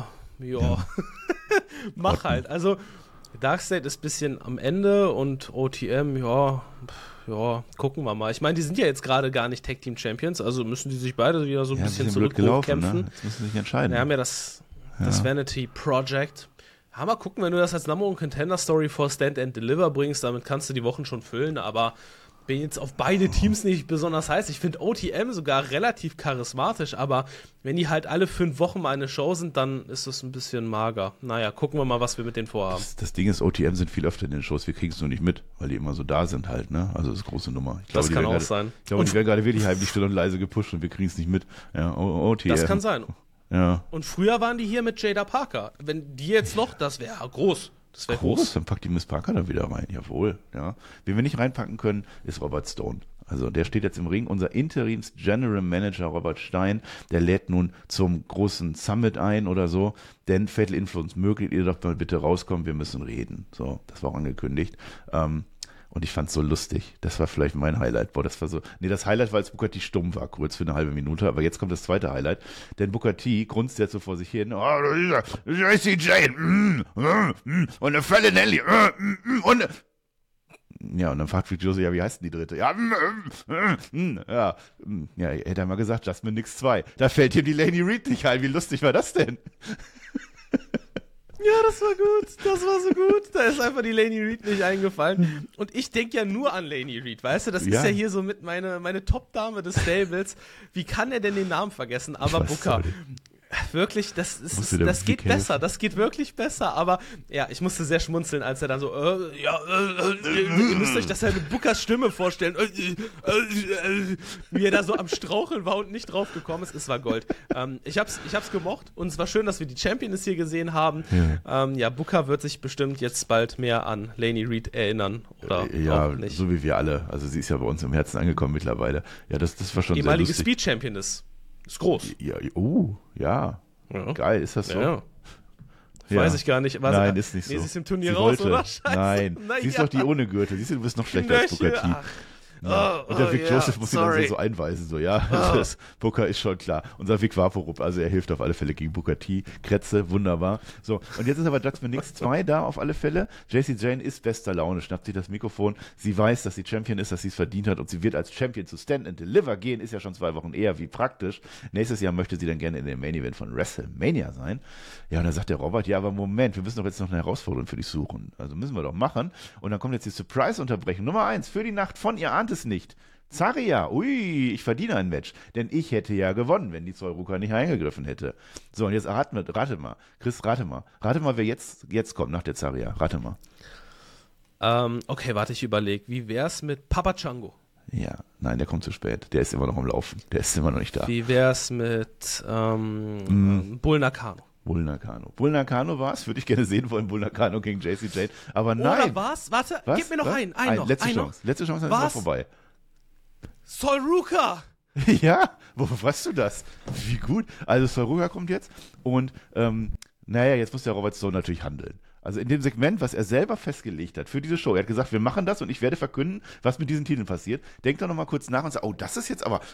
[SPEAKER 3] mach halt. Also, Darkseid ist ein bisschen am Ende und OTM, ja, gucken wir mal. Ich meine, die sind ja jetzt gerade gar nicht Tag Team Champions, also müssen die sich beide wieder so ein bisschen zurückkämpfen.
[SPEAKER 2] Ne? Jetzt müssen sie sich entscheiden.
[SPEAKER 3] Wir haben ja das Vanity Project. Ja, mal gucken, wenn du das als Number One Contender Story vor Stand and Deliver bringst, damit kannst du die Wochen schon füllen, aber bin jetzt auf beide Teams nicht besonders heiß. Ich finde OTM sogar relativ charismatisch, aber wenn die halt alle 5 Wochen mal eine Show sind, dann ist das ein bisschen mager. Naja, gucken wir mal, was wir mit denen vorhaben.
[SPEAKER 2] Das Ding ist, OTM sind viel öfter in den Shows, wir kriegen es nur nicht mit, weil die immer so da sind halt, ne? Also das ist eine große Nummer. Ich glaube,
[SPEAKER 3] das kann auch sein.
[SPEAKER 2] Ich glaube, die werden gerade wirklich heimlich still und leise gepusht und wir kriegen es nicht mit. Ja, OTM.
[SPEAKER 3] Das kann sein.
[SPEAKER 2] Ja.
[SPEAKER 3] Und früher waren die hier mit Jada Parker. Wenn die jetzt noch, das wäre groß. Das wäre groß.
[SPEAKER 2] Dann packt die Miss Parker da wieder rein. Jawohl. Ja. Wen wir nicht reinpacken können, ist Robert Stone. Also der steht jetzt im Ring. Unser Interims-General Manager Robert Stein, der lädt nun zum großen Summit ein oder so. Denn Fatal Influence möglich, ihr doch mal bitte rauskommen, wir müssen reden. So, das war auch angekündigt. Und ich fand's so lustig. Das war vielleicht mein Highlight. Boah, das war so. Nee, das Highlight war, als Booker T stumm war, kurz für eine halbe Minute. Aber jetzt kommt das zweite Highlight. Denn Booker T grunzt jetzt so vor sich hin. Oh, Jessie Jane. Und eine Fälle Nelly. Und ja, und dann fragt Vic Joseph, ja, wie heißt denn die dritte? Ja, hätte er mal gesagt, Jasmine Nix 2. Da fällt ihm die Laney Reed nicht ein. Wie lustig war das denn?
[SPEAKER 3] Ja, das war gut. Das war so gut. Da ist einfach die Laney Reed nicht eingefallen. Und ich denke ja nur an Laney Reed, weißt du? Das ist ja hier so mit meine Top-Dame des Stables. Wie kann er denn den Namen vergessen? Aber Booker, wirklich, das geht besser. Das geht wirklich besser. Aber ja, ich musste sehr schmunzeln, als er dann so, ihr müsst euch das ja mit Bookers Stimme vorstellen. Wie er da so am Straucheln war und nicht drauf gekommen ist. Es war Gold. Ich hab's gemocht und es war schön, dass wir die Champions hier gesehen haben. Ja, Booker wird sich bestimmt jetzt bald mehr an Laney Reed erinnern. Oder auch nicht.
[SPEAKER 2] So wie wir alle. Also sie ist ja bei uns im Herzen angekommen mittlerweile. Ja, das war schon
[SPEAKER 3] ehemalige
[SPEAKER 2] sehr lustig.
[SPEAKER 3] Speed-Champion ist groß.
[SPEAKER 2] Ja. Geil, ist das so?
[SPEAKER 3] Ja. Weiß ich gar nicht.
[SPEAKER 2] Nein, ist nicht so.
[SPEAKER 3] Nee, sie ist im Turnier raus, oder? Scheiße.
[SPEAKER 2] Nein, sie ist doch die ohne Gürtel. Siehst du, du bist noch schlechter als Booker T. Ja. Und der Vic Joseph muss ihn dann so einweisen, so, das Booker ist schon klar. Unser Vic Vaporub, also er hilft auf alle Fälle gegen Booker T. Kretze, wunderbar. So, und jetzt ist aber Jasmine Nix 2 da auf alle Fälle. Jessie Jane ist bester Laune, schnappt sich das Mikrofon. Sie weiß, dass sie Champion ist, dass sie es verdient hat und sie wird als Champion zu Stand and Deliver gehen, ist ja schon 2 Wochen eher wie praktisch. Nächstes Jahr möchte sie dann gerne in dem Main Event von WrestleMania sein. Ja, und dann sagt der Robert, ja, aber Moment, wir müssen doch jetzt noch eine Herausforderung für dich suchen. Also müssen wir doch machen. Und dann kommt jetzt die Surprise-Unterbrechung. Nummer 1 für die Nacht von Ihr ahnt es nicht. Zarya, ich verdiene ein Match, denn ich hätte ja gewonnen, wenn die Zoll-Ruka nicht eingegriffen hätte. So, und jetzt rate mal, Chris, rate mal, wer jetzt kommt nach der Zarya, rate mal.
[SPEAKER 3] Okay, warte, ich überlege, wie wär's mit Papa Django?
[SPEAKER 2] Ja, nein, der kommt zu spät, der ist immer noch am Laufen, der ist immer noch nicht da.
[SPEAKER 3] Wie wär's mit Bull Nakano?
[SPEAKER 2] Bull Nakano war es, würde ich gerne sehen wollen, Bull Nakano gegen Jessie Jane, aber nein.
[SPEAKER 3] Oder was? Warte, gib mir noch einen noch.
[SPEAKER 2] Letzte Chance, dann ist noch vorbei.
[SPEAKER 3] Sol Ruka!
[SPEAKER 2] Ja, wofür weißt du das? Wie gut. Also Sol Ruka kommt jetzt und jetzt muss der Robert Stone natürlich handeln. Also in dem Segment, was er selber festgelegt hat für diese Show, er hat gesagt, wir machen das und ich werde verkünden, was mit diesen Titeln passiert. Denkt doch nochmal kurz nach und sagt, das ist jetzt aber,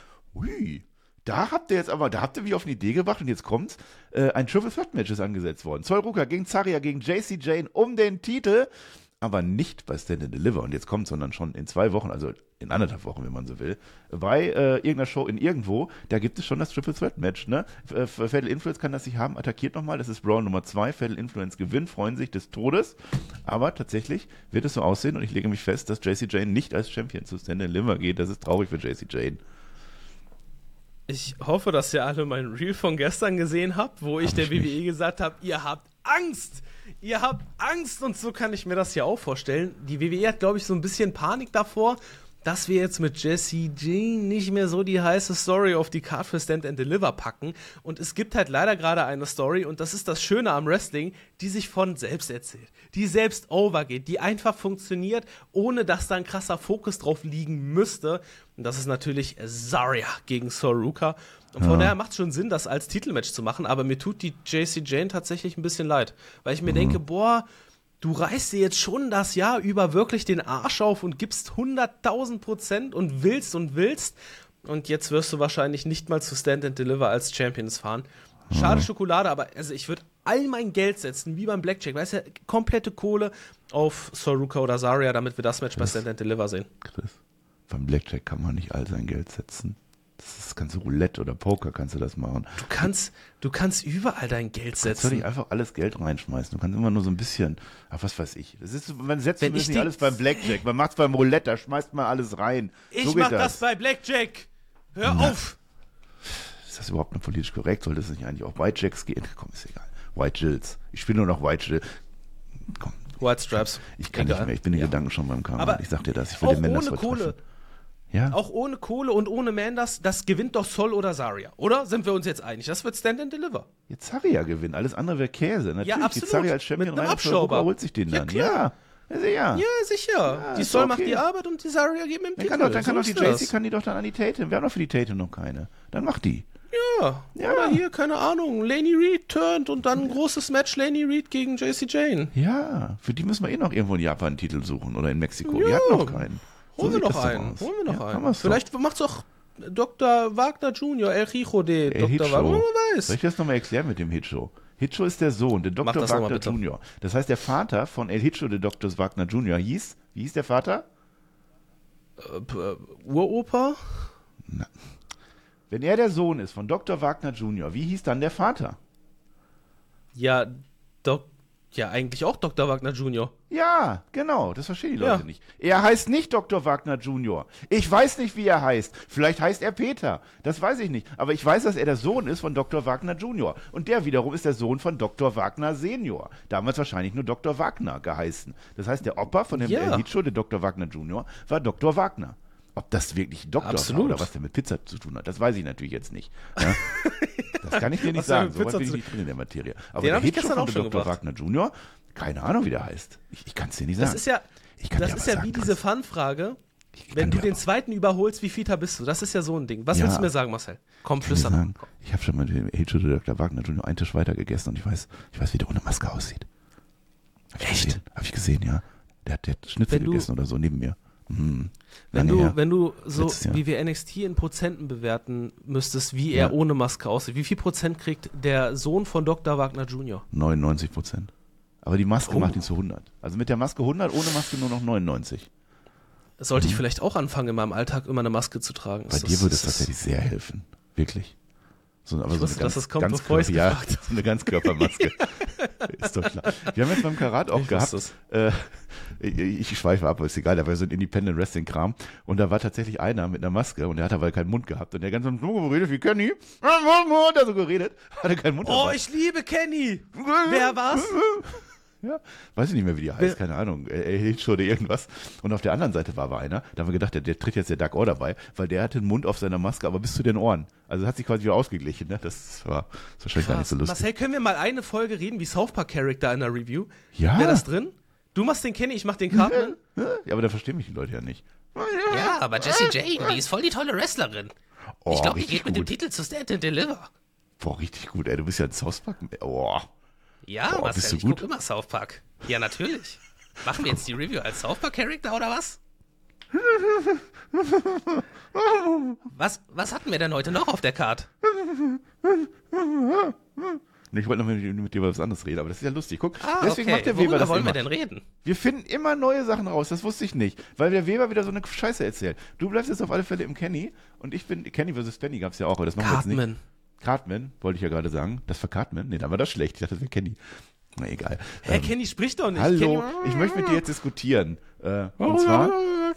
[SPEAKER 2] da habt ihr wie auf eine Idee gebracht und jetzt kommt's, ein Triple Threat Match ist angesetzt worden. Sol Ruka gegen Zarya gegen Jessie Jane um den Titel, aber nicht bei Stand and Deliver und jetzt kommt, sondern schon in 2 Wochen, also in 1,5 Wochen, wenn man so will, bei irgendeiner Show in irgendwo, da gibt es schon das Triple Threat Match, ne? Fatal Influence kann das nicht haben, attackiert nochmal, das ist Braun Nummer 2, Fatal Influence gewinnt, freuen sich des Todes, aber tatsächlich wird es so aussehen und ich lege mich fest, dass Jessie Jane nicht als Champion zu Stand and Deliver geht, das ist traurig für Jessie Jane.
[SPEAKER 3] Ich hoffe, dass ihr alle mein Reel von gestern gesehen habt, wo ich der WWE gesagt habe, ihr habt Angst! Ihr habt Angst! Und so kann ich mir das ja auch vorstellen. Die WWE hat, glaube ich, so ein bisschen Panik davor, dass wir jetzt mit Jessie Jane nicht mehr so die heiße Story auf die Card für Stand and Deliver packen. Und es gibt halt leider gerade eine Story, und das ist das Schöne am Wrestling, die sich von selbst erzählt, die selbst overgeht, die einfach funktioniert, ohne dass da ein krasser Fokus drauf liegen müsste. Und das ist natürlich Zarya gegen Sol Ruka. Und von daher macht es schon Sinn, das als Titelmatch zu machen, aber mir tut die Jessie Jane tatsächlich ein bisschen leid, weil ich mir denke, du reißt dir jetzt schon das Jahr über wirklich den Arsch auf und gibst 100.000% und willst. Und jetzt wirst du wahrscheinlich nicht mal zu Stand and Deliver als Champions fahren. Schade Schokolade, aber also ich würde all mein Geld setzen, wie beim Blackjack, weißt du, komplette Kohle auf Sol Ruka oder Zarya, damit wir das Match bei Stand and Deliver sehen.
[SPEAKER 2] Chris, beim Blackjack kann man nicht all sein Geld setzen. Das kannst du Roulette oder Poker kannst du das machen.
[SPEAKER 3] Du kannst überall dein Geld setzen. Du
[SPEAKER 2] kannst nicht einfach alles Geld reinschmeißen. Du kannst immer nur so ein bisschen, was weiß ich. Das ist, man setzt nicht alles beim Blackjack. Man macht es beim Roulette, da schmeißt man alles rein.
[SPEAKER 3] Ich mach das bei Blackjack. Hör auf.
[SPEAKER 2] Ist das überhaupt noch politisch korrekt? Sollte es nicht eigentlich auch Whitejacks gehen? Komm, ist egal. White Jills. Ich spiele nur noch White Jill. Komm.
[SPEAKER 3] White Stripes.
[SPEAKER 2] Ich kann nicht mehr. Ich bin in Gedanken schon beim Karma.
[SPEAKER 3] Aber
[SPEAKER 2] ich sag dir das. Ich will den Männern
[SPEAKER 3] ohne Kohle.
[SPEAKER 2] Ja.
[SPEAKER 3] Auch ohne Kohle und ohne Manders, das gewinnt doch Sol oder Zarya, oder? Sind wir uns jetzt einig? Das wird Stand and Deliver.
[SPEAKER 2] Jetzt Zarya gewinnen, alles andere wäre Käse. Natürlich,
[SPEAKER 3] Ja, absolut.
[SPEAKER 2] die Zarya als Champion
[SPEAKER 3] Mit einem
[SPEAKER 2] rein,
[SPEAKER 3] Abschauber.
[SPEAKER 2] holt sich den
[SPEAKER 3] Ja,
[SPEAKER 2] dann.
[SPEAKER 3] klar.
[SPEAKER 2] Ja,
[SPEAKER 3] Ja, sicher. Die
[SPEAKER 2] ist
[SPEAKER 3] Sol
[SPEAKER 2] okay.
[SPEAKER 3] macht die Arbeit und die Zarya gibt ihm den Titel.
[SPEAKER 2] Dann kann doch die
[SPEAKER 3] So ist
[SPEAKER 2] JC, kann die doch dann an die Tatum. Wir haben doch für die Tatum noch keine. Dann macht die.
[SPEAKER 3] Ja. Oder hier, keine Ahnung, Laney Reed turnt und dann ein großes Match Laney Reed gegen JC Jane.
[SPEAKER 2] Ja, für die müssen wir noch irgendwo in Japan einen Titel suchen oder in Mexiko. Die
[SPEAKER 3] Ja.
[SPEAKER 2] hat noch keinen.
[SPEAKER 3] Holen wir
[SPEAKER 2] sieht
[SPEAKER 3] noch
[SPEAKER 2] das doch
[SPEAKER 3] einen.
[SPEAKER 2] aus.
[SPEAKER 3] Holen wir noch
[SPEAKER 2] Ja,
[SPEAKER 3] einen.
[SPEAKER 2] haben wir's doch.
[SPEAKER 3] Vielleicht macht's auch Dr. Wagner Jr., El Hijo de
[SPEAKER 2] El
[SPEAKER 3] Dr.
[SPEAKER 2] Hicho.
[SPEAKER 3] Wagner, wer
[SPEAKER 2] Soll
[SPEAKER 3] weiß.
[SPEAKER 2] ich das nochmal erklären mit dem Hicho? Hicho ist der Sohn, der
[SPEAKER 3] Mach
[SPEAKER 2] Dr.
[SPEAKER 3] das noch mal
[SPEAKER 2] Wagner
[SPEAKER 3] bitte.
[SPEAKER 2] Jr. Das heißt, der Vater von El Hicho de Dr. Wagner Jr. wie hieß der Vater?
[SPEAKER 3] Uropa?
[SPEAKER 2] Wenn er der Sohn ist von Dr. Wagner Jr., wie hieß dann der Vater?
[SPEAKER 3] Ja, eigentlich auch Dr. Wagner Jr.
[SPEAKER 2] Ja, genau, das verstehen die Leute
[SPEAKER 3] Ja.
[SPEAKER 2] nicht. Er heißt nicht Dr. Wagner Jr. Ich weiß nicht, wie er heißt. Vielleicht heißt er Peter. Das weiß ich nicht. Aber ich weiß, dass er der Sohn ist von Dr. Wagner Jr. Und der wiederum ist der Sohn von Dr. Wagner Senior. Damals wahrscheinlich nur Dr. Wagner geheißen. Das heißt, der Opa von dem
[SPEAKER 3] Ja.
[SPEAKER 2] El Hicho, der Dr. Wagner Jr., war Dr. Wagner. Ob das wirklich ein Doktor
[SPEAKER 3] Absolut.
[SPEAKER 2] war oder was der mit Pizza zu tun hat, das weiß ich natürlich jetzt nicht. Ja? Das kann ich dir nicht
[SPEAKER 3] Was der
[SPEAKER 2] sagen.
[SPEAKER 3] mit
[SPEAKER 2] So weit
[SPEAKER 3] Pizza
[SPEAKER 2] bin ich
[SPEAKER 3] zu-
[SPEAKER 2] nicht drin in der Materie. Aber
[SPEAKER 3] Den
[SPEAKER 2] der
[SPEAKER 3] hab ich
[SPEAKER 2] Hicho
[SPEAKER 3] gestern
[SPEAKER 2] von
[SPEAKER 3] auch schon
[SPEAKER 2] Dr.
[SPEAKER 3] gebracht.
[SPEAKER 2] Wagner Jr., keine Ahnung, wie der heißt. Ich kann es dir nicht sagen.
[SPEAKER 3] Das ist ja,
[SPEAKER 2] Ich kann dir aber
[SPEAKER 3] wie
[SPEAKER 2] sagen,
[SPEAKER 3] diese
[SPEAKER 2] was-
[SPEAKER 3] Fun-Frage.
[SPEAKER 2] kann
[SPEAKER 3] Wenn du
[SPEAKER 2] dir
[SPEAKER 3] den
[SPEAKER 2] aber-
[SPEAKER 3] zweiten überholst, wie Vita bist du? Das ist ja so ein Ding. Was
[SPEAKER 2] Ja.
[SPEAKER 3] willst du mir sagen, Marcel? Komm,
[SPEAKER 2] Kann ich
[SPEAKER 3] flüster.
[SPEAKER 2] sagen, ich habe schon mal mit dem Hicho de Dr. Wagner Jr. einen Tisch weiter gegessen und ich weiß, wie der ohne Maske aussieht.
[SPEAKER 3] Echt?
[SPEAKER 2] Habe ich gesehen, ja. Der hat Schnitzel
[SPEAKER 3] Wenn du-
[SPEAKER 2] gegessen oder so neben mir.
[SPEAKER 3] Wenn
[SPEAKER 2] Lange her.
[SPEAKER 3] du so,
[SPEAKER 2] Letztes Jahr.
[SPEAKER 3] wie wir NXT in Prozenten bewerten müsstest, wie er
[SPEAKER 2] Ja.
[SPEAKER 3] ohne Maske aussieht, wie viel Prozent kriegt der Sohn von Dr. Wagner Jr.?
[SPEAKER 2] 99%. Aber die Maske
[SPEAKER 3] Oh.
[SPEAKER 2] macht ihn zu 100. Also mit der Maske 100, ohne Maske nur noch 99.
[SPEAKER 3] Sollte ich vielleicht auch anfangen, in meinem Alltag immer eine Maske zu tragen?
[SPEAKER 2] Bei dir würde es tatsächlich sehr helfen. Wirklich. So, aber
[SPEAKER 3] Ich wusste, dass das kommt, bevor ich's
[SPEAKER 2] ja,
[SPEAKER 3] gefragt
[SPEAKER 2] so eine Ganzkörpermaske. Ist doch klar. Wir haben jetzt beim Karat auch
[SPEAKER 3] Ich
[SPEAKER 2] gehabt,
[SPEAKER 3] wusste
[SPEAKER 2] ich schweife ab, ist egal, da war so ein Independent Wrestling Kram und da war tatsächlich einer mit einer Maske und der hat aber keinen Mund gehabt und der ganz so geredet wie Kenny, hat er so geredet, hatte keinen Mund
[SPEAKER 3] Oh,
[SPEAKER 2] dabei.
[SPEAKER 3] ich liebe Kenny! Wer war's?
[SPEAKER 2] Ja, weiß ich nicht mehr, wie die heißt, keine Ahnung, Hitch oder irgendwas. Und auf der anderen Seite war aber einer, da haben wir gedacht, der tritt jetzt der Dark Order bei, weil der hatte den Mund auf seiner Maske, aber bis zu den Ohren. Also hat sich quasi wieder ausgeglichen, ne? Das war wahrscheinlich gar nicht so lustig.
[SPEAKER 3] Marcel, können wir mal eine Folge reden wie South Park Charakter in der Review?
[SPEAKER 2] Ja.
[SPEAKER 3] Wäre das drin? Du machst den Kenny, ich mach den Cartman?
[SPEAKER 2] Ja, aber da verstehen mich die Leute ja nicht.
[SPEAKER 8] Ja, aber Jessie Jane, die ist voll die tolle Wrestlerin.
[SPEAKER 2] Oh,
[SPEAKER 8] Ich glaube, die
[SPEAKER 2] richtig
[SPEAKER 8] geht mit dem
[SPEAKER 2] gut.
[SPEAKER 8] Titel zu Stand and Deliver.
[SPEAKER 2] Boah, richtig gut, ey, du bist ja ein South Park. Oh,
[SPEAKER 8] Ja,
[SPEAKER 2] Boah, bist
[SPEAKER 8] Marcel,
[SPEAKER 2] du
[SPEAKER 8] ich
[SPEAKER 2] gut?
[SPEAKER 8] gucke immer South Park. Ja, natürlich. Machen wir jetzt die Review als South Park Charakter oder was? Was hatten wir denn heute noch auf der Card?
[SPEAKER 2] nee, ich wollte noch mit dir über was anderes reden, aber das ist ja lustig. Guck,
[SPEAKER 8] Ah,
[SPEAKER 2] deswegen
[SPEAKER 8] okay.
[SPEAKER 2] macht der Weber
[SPEAKER 8] Worüber
[SPEAKER 2] das
[SPEAKER 8] wollen
[SPEAKER 2] immer.
[SPEAKER 8] wir denn reden?
[SPEAKER 2] Wir finden immer neue Sachen raus, das wusste ich nicht, weil der Weber wieder so eine Scheiße erzählt. Du bleibst jetzt auf alle Fälle im Kenny und ich bin, Kenny vs. Penny gab's ja auch, aber das machen wir jetzt nicht.
[SPEAKER 3] Cartman.
[SPEAKER 2] Cartman, wollte ich ja gerade sagen. Das war Cartman? Nee, dann war das schlecht. Ich dachte, das wäre Kenny. Na, egal.
[SPEAKER 3] Hä, Kenny spricht doch nicht.
[SPEAKER 2] Hallo,
[SPEAKER 3] Kenny,
[SPEAKER 2] ich möchte mit dir jetzt diskutieren. Und zwar,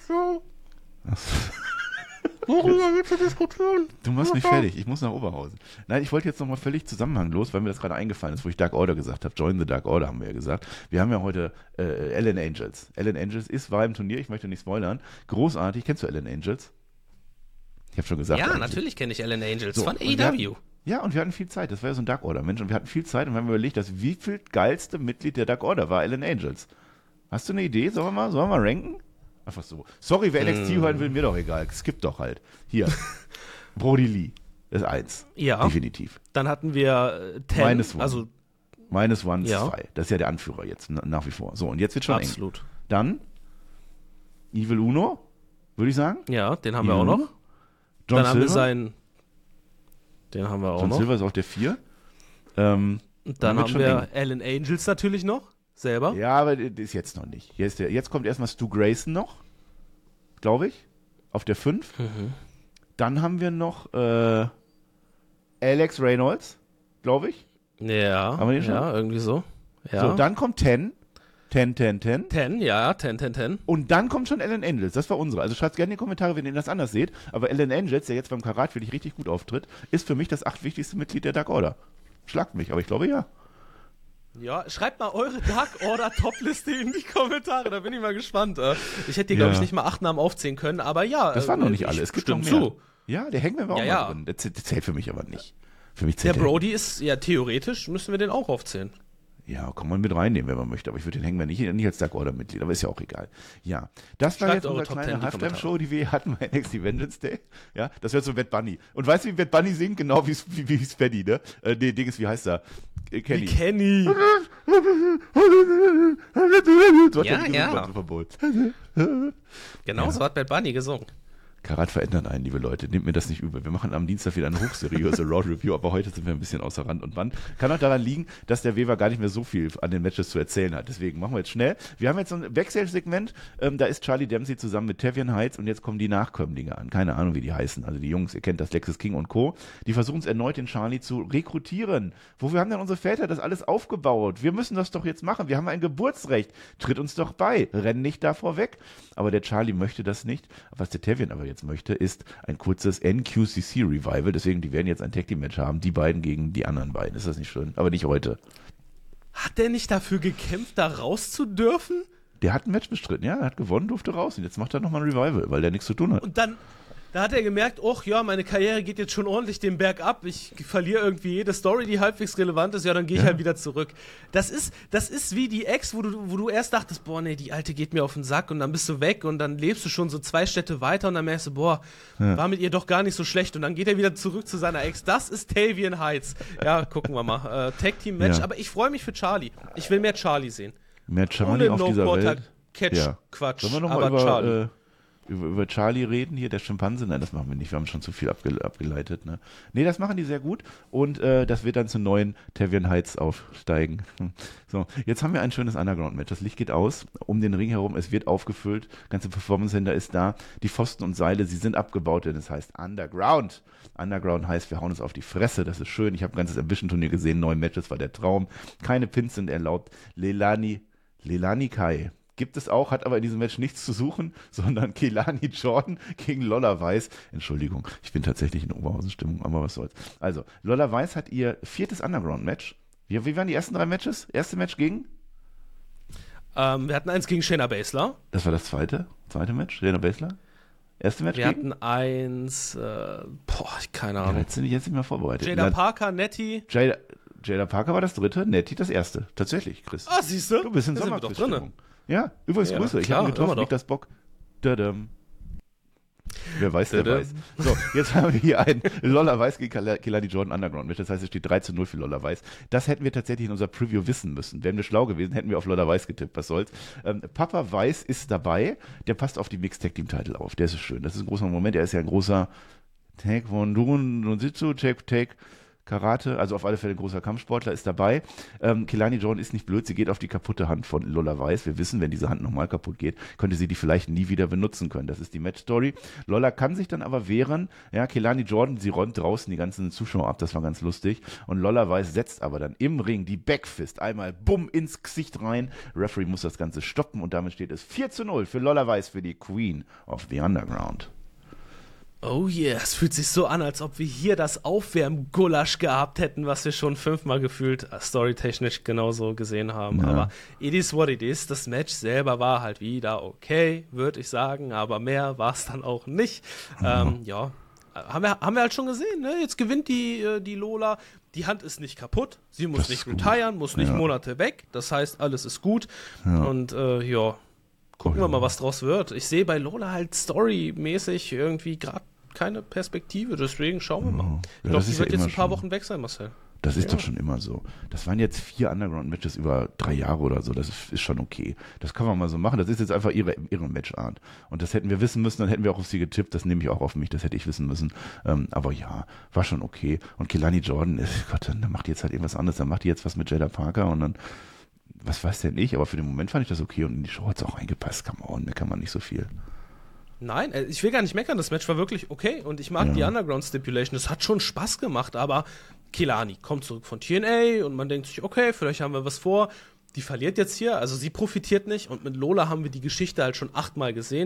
[SPEAKER 3] worüber willst du diskutieren?
[SPEAKER 2] du machst mich fertig, ich muss nach Oberhausen. Nein, ich wollte jetzt nochmal völlig zusammenhanglos, weil mir das gerade eingefallen ist, wo ich Dark Order gesagt habe. Join the Dark Order haben wir ja gesagt. Wir haben ja heute Ellen Angels. Ellen Angels war im Turnier, ich möchte nicht spoilern. Großartig. Kennst du Ellen Angels? Ich habe schon gesagt.
[SPEAKER 8] Ja,
[SPEAKER 2] eigentlich.
[SPEAKER 8] natürlich kenne ich Ellen Angels
[SPEAKER 2] So,
[SPEAKER 8] von
[SPEAKER 2] und wir
[SPEAKER 8] AEW.
[SPEAKER 2] Ja, und wir hatten viel Zeit. Das war ja so ein Dark Order, Mensch. Und wir hatten viel Zeit und wir haben überlegt, dass wie viel geilste Mitglied der Dark Order war Ellen Angels. Hast du eine Idee? Sollen wir mal ranken? Einfach so. Sorry, wer NXT hören will, mir doch egal. Skip doch halt. Hier. Brody Lee. Das ist 1.
[SPEAKER 3] Ja.
[SPEAKER 2] Definitiv.
[SPEAKER 3] Dann hatten wir 10.
[SPEAKER 2] Minus one.
[SPEAKER 3] Also,
[SPEAKER 2] Minus One ist
[SPEAKER 3] Ja.
[SPEAKER 2] 2. Das ist ja der Anführer jetzt nach wie vor. So, und jetzt wird schon eng.
[SPEAKER 3] absolut.
[SPEAKER 2] Dann Evil Uno, würde ich sagen.
[SPEAKER 3] Ja, den haben wir
[SPEAKER 2] Evil
[SPEAKER 3] auch
[SPEAKER 2] Uno.
[SPEAKER 3] noch.
[SPEAKER 2] John
[SPEAKER 3] Dann haben wir
[SPEAKER 2] Silver.
[SPEAKER 3] seinen. Den haben wir auch
[SPEAKER 2] John
[SPEAKER 3] noch.
[SPEAKER 2] Silver ist auf der 4.
[SPEAKER 3] Und dann
[SPEAKER 2] wird
[SPEAKER 3] haben
[SPEAKER 2] schon
[SPEAKER 3] wir Alan Angels natürlich noch. Selber.
[SPEAKER 2] Ja, aber das ist jetzt noch nicht. Jetzt kommt erstmal Stu Grayson noch, glaube ich, auf der 5. Dann haben wir noch Alex Reynolds, glaube ich.
[SPEAKER 3] Ja,
[SPEAKER 2] Haben wir den schon?
[SPEAKER 3] ja, irgendwie so. Ja.
[SPEAKER 2] So, dann kommt 10. 10.
[SPEAKER 3] 10, ja, 10.
[SPEAKER 2] Und dann kommt schon Ellen Angels. Das war unsere. Also schreibt gerne in die Kommentare, wenn ihr das anders seht. Aber Ellen Angels, der jetzt beim Karat wirklich richtig gut auftritt, ist für mich das 8 wichtigste Mitglied der Dark Order. Schlagt mich, aber ich glaube ja.
[SPEAKER 3] Ja, schreibt mal eure Dark Order Top-Liste in die Kommentare, da bin ich mal gespannt. Ich hätte hier, glaube ich, nicht mal 8 Namen aufzählen können, aber ja.
[SPEAKER 2] Das waren noch nicht alle, es gibt noch mehr.
[SPEAKER 3] Zu.
[SPEAKER 2] Ja, der Hangman war auch mal drin. Der zählt für mich aber nicht. Für mich zählt
[SPEAKER 3] der Brody ist, ja, theoretisch müssen wir den auch aufzählen.
[SPEAKER 2] Ja, kann man mit reinnehmen, wenn man möchte, aber ich würde den Hangman nicht als Dark Order Mitglied, aber ist ja auch egal. Ja, das war jetzt unsere kleine Halftime-Show, die wir hatten bei NXT Vengeance Day. Ja, das wäre so Bad Bunny. Und weißt du, wie Bad Bunny singt? Genau wie Spaddy, ne? Nee, Dinges, wie heißt er? Kenny.
[SPEAKER 3] Kenny.
[SPEAKER 2] So
[SPEAKER 8] ja.
[SPEAKER 2] Super Bowl.
[SPEAKER 3] Genau, so hat Bad Bunny gesungen.
[SPEAKER 2] Karat verändert einen, liebe Leute. Nehmt mir das nicht übel. Wir machen am Dienstag wieder eine hochseriöse Raw Review, aber heute sind wir ein bisschen außer Rand und Band. Kann auch daran liegen, dass der Weaver gar nicht mehr so viel an den Matches zu erzählen hat. Deswegen machen wir jetzt schnell. Wir haben jetzt so ein Backstage-Segment. Da ist Charlie Dempsey zusammen mit Tavian Heights und jetzt kommen die Nachkömmlinge an. Keine Ahnung, wie die heißen. Also die Jungs, ihr kennt das, Lexis King und Co. Die versuchen es erneut, den Charlie zu rekrutieren. Wofür haben denn unsere Väter das alles aufgebaut? Wir müssen das doch jetzt machen. Wir haben ein Geburtsrecht. Tritt uns doch bei. Renn nicht davor weg. Aber der Charlie möchte das nicht. Was der Tavian aber jetzt möchte, ist ein kurzes NQCC-Revival. Deswegen, die werden jetzt ein Tag-Team-Match haben. Die beiden gegen die anderen beiden. Ist das nicht schön? Aber nicht heute.
[SPEAKER 3] Hat der nicht dafür gekämpft, da raus zu dürfen?
[SPEAKER 2] Der hat ein Match bestritten. Ja, er hat gewonnen, durfte raus. Und jetzt macht er nochmal ein Revival, weil der nichts zu tun hat.
[SPEAKER 3] Und dann... Da hat er gemerkt, ach ja, meine Karriere geht jetzt schon ordentlich den Berg ab. Ich verliere irgendwie jede Story, die halbwegs relevant ist. Ja, dann gehe ich halt wieder zurück. Das ist wie die Ex, wo du erst dachtest, boah, nee, die Alte geht mir auf den Sack. Und dann bist du weg und dann lebst du schon so 2 Städte weiter. Und dann merkst du, boah, war mit ihr doch gar nicht so schlecht. Und dann geht er wieder zurück zu seiner Ex. Das ist Tavian Heights. Ja, gucken wir mal. Tag-Team-Match. Ja. Aber ich freue mich für Charlie. Ich will mehr Charlie sehen.
[SPEAKER 2] Mehr Charlie auf dieser Welt.
[SPEAKER 3] Quatsch.
[SPEAKER 2] Sollen wir noch mal über Charlie reden hier, der Schimpanse? Nein, das machen wir nicht. Wir haben schon zu viel abgeleitet. Ne? Nee, das machen die sehr gut. Und das wird dann zu neuen Tavian Heights aufsteigen. So, jetzt haben wir ein schönes Underground-Match. Das Licht geht aus, um den Ring herum. Es wird aufgefüllt. Ganze Performance-Center ist da. Die Pfosten und Seile, sie sind abgebaut, denn es heißt Underground. Underground heißt, wir hauen uns auf die Fresse. Das ist schön. Ich habe ein ganzes Ambition-Turnier gesehen. 9 Matches war der Traum. Keine Pins sind erlaubt. Leilani Kai gibt es auch, hat aber in diesem Match nichts zu suchen, sondern Kelani Jordan gegen Lola Weiss. Entschuldigung, ich bin tatsächlich in Oberhausen-Stimmung, aber was soll's. Also, Lola Weiss hat ihr 4. Underground-Match. Wie waren die ersten 3 Matches? Erste Match gegen?
[SPEAKER 3] Wir hatten eins gegen Shayna Baszler.
[SPEAKER 2] Das war das zweite Match, Shayna Baszler? Erste Match
[SPEAKER 3] Wir
[SPEAKER 2] gegen?
[SPEAKER 3] hatten eins, keine Ahnung.
[SPEAKER 2] Ja, jetzt sind wir nicht mehr vorbereitet.
[SPEAKER 3] Jada Parker, Nettie.
[SPEAKER 2] Jada Parker war das 3., Nettie das 1. Tatsächlich, Chris.
[SPEAKER 3] Ah, siehst du?
[SPEAKER 2] Du bist in Sommerquiz-Stimmung. Ja, übrigens Grüße. Ich habe ihn getroffen, nicht das Bock. Dadam. Wer weiß, der weiß. So, jetzt haben wir hier ein Lola Weiss gegen Kelani Jordan Underground Match. Das heißt, es steht 3:0 für Lola Weiss. Das hätten wir tatsächlich in unserer Preview wissen müssen. Wären wir schlau gewesen, hätten wir auf Lola Weiss getippt. Was soll's. Papa Weiss ist dabei. Der passt auf die Mixed Tag Team Title auf. Der ist schön. Das ist ein großer Moment. Er ist ja ein großer Taekwondo Jiu-Jitsu, Karate, also auf alle Fälle ein großer Kampfsportler, ist dabei. Kelani Jordan ist nicht blöd, sie geht auf die kaputte Hand von Lola Weiss. Wir wissen, wenn diese Hand nochmal kaputt geht, könnte sie die vielleicht nie wieder benutzen können. Das ist die Match-Story. Lola kann sich dann aber wehren. Ja, Kelani Jordan, sie räumt draußen die ganzen Zuschauer ab, das war ganz lustig. Und Lola Weiss setzt aber dann im Ring die Backfist einmal bumm ins Gesicht rein. Referee muss das Ganze stoppen und damit steht es 4:0 für Lola Weiss, für die Queen of the Underground.
[SPEAKER 3] Oh yeah, es fühlt sich so an, als ob wir hier das Aufwärmgulasch gehabt hätten, was wir schon 5-mal gefühlt storytechnisch genauso gesehen haben. Ja. Aber it is what it is. Das Match selber war halt wieder okay, würde ich sagen, aber mehr war es dann auch nicht. Haben wir halt schon gesehen, ne? Jetzt gewinnt die Lola. Die Hand ist nicht kaputt, sie muss nicht retiren, muss nicht Monate weg. Das heißt, alles ist gut. Ja. Und gucken wir mal, was draus wird. Ich sehe bei Lola halt storymäßig irgendwie gerade keine Perspektive, deswegen schauen wir mal. Ich glaube, die wird jetzt ein paar Wochen weg sein, Marcel.
[SPEAKER 2] Das ist doch schon immer so. Das waren jetzt 4 Underground-Matches über 3 Jahre oder so. Das ist schon okay. Das kann man mal so machen. Das ist jetzt einfach ihre Matchart. Und das hätten wir wissen müssen, dann hätten wir auch auf sie getippt. Das nehme ich auch auf mich. Das hätte ich wissen müssen. Aber ja, war schon okay. Und Kelani Jordan, Gott, dann macht die jetzt halt irgendwas anderes. Dann macht die jetzt was mit Jada Parker und dann was weiß der nicht, aber für den Moment fand ich das okay und in die Show hat es auch reingepasst. Come on, meckern man nicht so viel.
[SPEAKER 3] Nein, ich will gar nicht meckern, das Match war wirklich okay und ich mag die Underground Stipulation, das hat schon Spaß gemacht, aber Kelani kommt zurück von TNA und man denkt sich, okay, vielleicht haben wir was vor. Die verliert jetzt hier, also sie profitiert nicht und mit Lola haben wir die Geschichte halt schon 8-mal gesehen.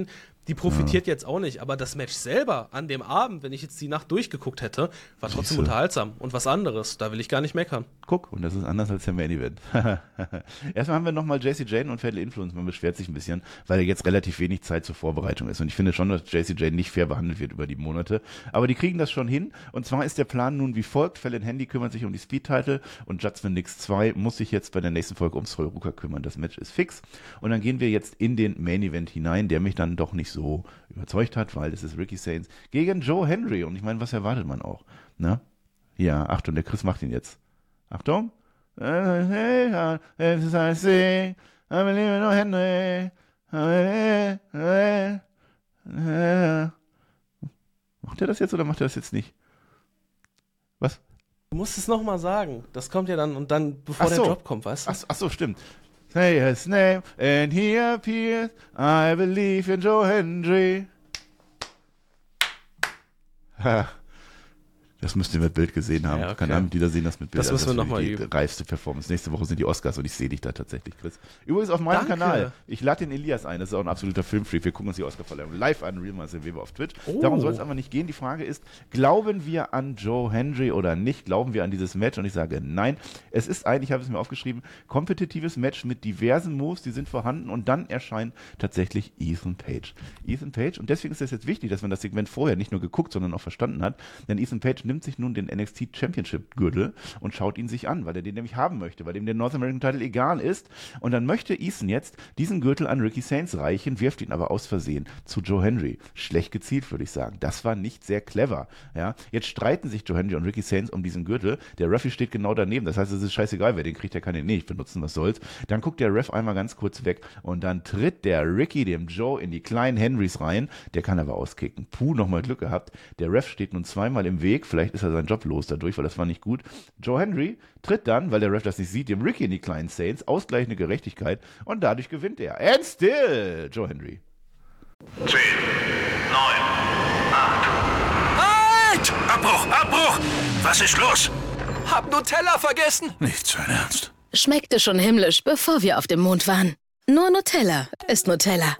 [SPEAKER 3] Die profitiert jetzt auch nicht, aber das Match selber an dem Abend, wenn ich jetzt die Nacht durchgeguckt hätte, war trotzdem unterhaltsam und was anderes. Da will ich gar nicht meckern.
[SPEAKER 2] Guck, und das ist anders als der Main Event. Erstmal haben wir nochmal JC Jane und Fatal Influence. Man beschwert sich ein bisschen, weil jetzt relativ wenig Zeit zur Vorbereitung ist. Und ich finde schon, dass JC Jane nicht fair behandelt wird über die Monate. Aber die kriegen das schon hin. Und zwar ist der Plan nun wie folgt. Fallon Hendy kümmert sich um die Speed-Title und Judgment Nix 2 muss sich jetzt bei der nächsten Folge ums Royal Ruka kümmern. Das Match ist fix. Und dann gehen wir jetzt in den Main Event hinein, der mich dann doch nicht so überzeugt hat, weil es ist Ricky Sainz gegen Joe Hendry. Und ich meine, was erwartet man auch? Ne? Ja, Achtung, der Chris macht ihn jetzt. Achtung. Macht er das jetzt oder macht er das jetzt nicht? Was?
[SPEAKER 3] Du musst es nochmal sagen. Das kommt ja dann und dann, bevor der Drop kommt, weißt du?
[SPEAKER 2] Ach so, stimmt. Say his name and he appears. I believe in Joe Hendry. Ha. Das müsst ihr mit Bild gesehen haben.
[SPEAKER 3] Ja, okay.
[SPEAKER 2] Keine Ahnung, die da sehen das mit Bild.
[SPEAKER 3] Das müssen wir nochmal üben.
[SPEAKER 2] Die reifste Performance. Nächste Woche sind die Oscars und ich sehe dich da tatsächlich, Chris. Übrigens auf meinem Kanal. Ich lade den Elias ein. Das ist auch ein absoluter Filmfreak. Wir gucken uns die Oscarverleihung live an. Real Marcel Weber auf Twitch. Darum soll es aber nicht gehen. Die Frage ist, glauben wir an Joe Hendry oder nicht? Glauben wir an dieses Match? Und ich sage nein. Es ist ich habe es mir aufgeschrieben, kompetitives Match mit diversen Moves, die sind vorhanden und dann erscheint tatsächlich Ethan Page. Ethan Page, und deswegen ist es jetzt wichtig, dass man das Segment vorher nicht nur geguckt, sondern auch verstanden hat, denn Ethan Page nimmt sich nun den NXT Championship Gürtel und schaut ihn sich an, weil er den nämlich haben möchte, weil ihm der North American Title egal ist. Und dann möchte Ethan jetzt diesen Gürtel an Ricky Sainz reichen, wirft ihn aber aus Versehen zu Joe Hendry. Schlecht gezielt, würde ich sagen. Das war nicht sehr clever. Ja? Jetzt streiten sich Joe Hendry und Ricky Sainz um diesen Gürtel. Der Referee steht genau daneben. Das heißt, es ist scheißegal, wer den kriegt, der kann den nicht benutzen, was soll's. Dann guckt der Ref einmal ganz kurz weg und dann tritt der Ricky dem Joe in die kleinen Henrys rein. Der kann aber auskicken. Puh, nochmal Glück gehabt. Der Ref steht nun zweimal im Weg. Vielleicht ist er seinen Job los dadurch, weil das war nicht gut. Joe Hendry tritt dann, weil der Ref das nicht sieht, dem Ricky in die kleinen Saints, ausgleichende Gerechtigkeit und dadurch gewinnt er. And still, Joe Hendry.
[SPEAKER 9] 10, 9, 8. Halt! Abbruch! Was ist los?
[SPEAKER 10] Hab Nutella vergessen!
[SPEAKER 9] Nicht sein Ernst.
[SPEAKER 11] Schmeckte schon himmlisch, bevor wir auf dem Mond waren. Nur Nutella ist Nutella.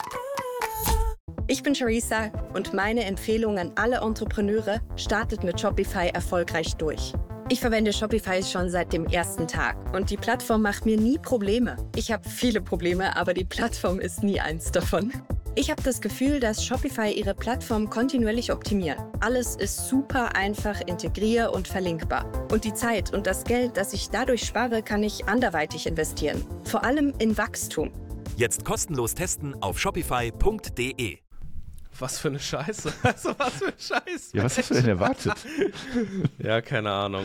[SPEAKER 12] Ich bin Charissa und meine Empfehlung an alle Entrepreneure: startet mit Shopify erfolgreich durch. Ich verwende Shopify schon seit dem ersten Tag und die Plattform macht mir nie Probleme. Ich habe viele Probleme, aber die Plattform ist nie eins davon. Ich habe das Gefühl, dass Shopify ihre Plattform kontinuierlich optimiert. Alles ist super einfach integrier- und verlinkbar. Und die Zeit und das Geld, das ich dadurch spare, kann ich anderweitig investieren. Vor allem in Wachstum.
[SPEAKER 10] Jetzt kostenlos testen auf shopify.de.
[SPEAKER 3] Was für eine Scheiße. Also was für eine Scheiße.
[SPEAKER 2] Ja, was hast du denn erwartet?
[SPEAKER 3] Ja, keine Ahnung.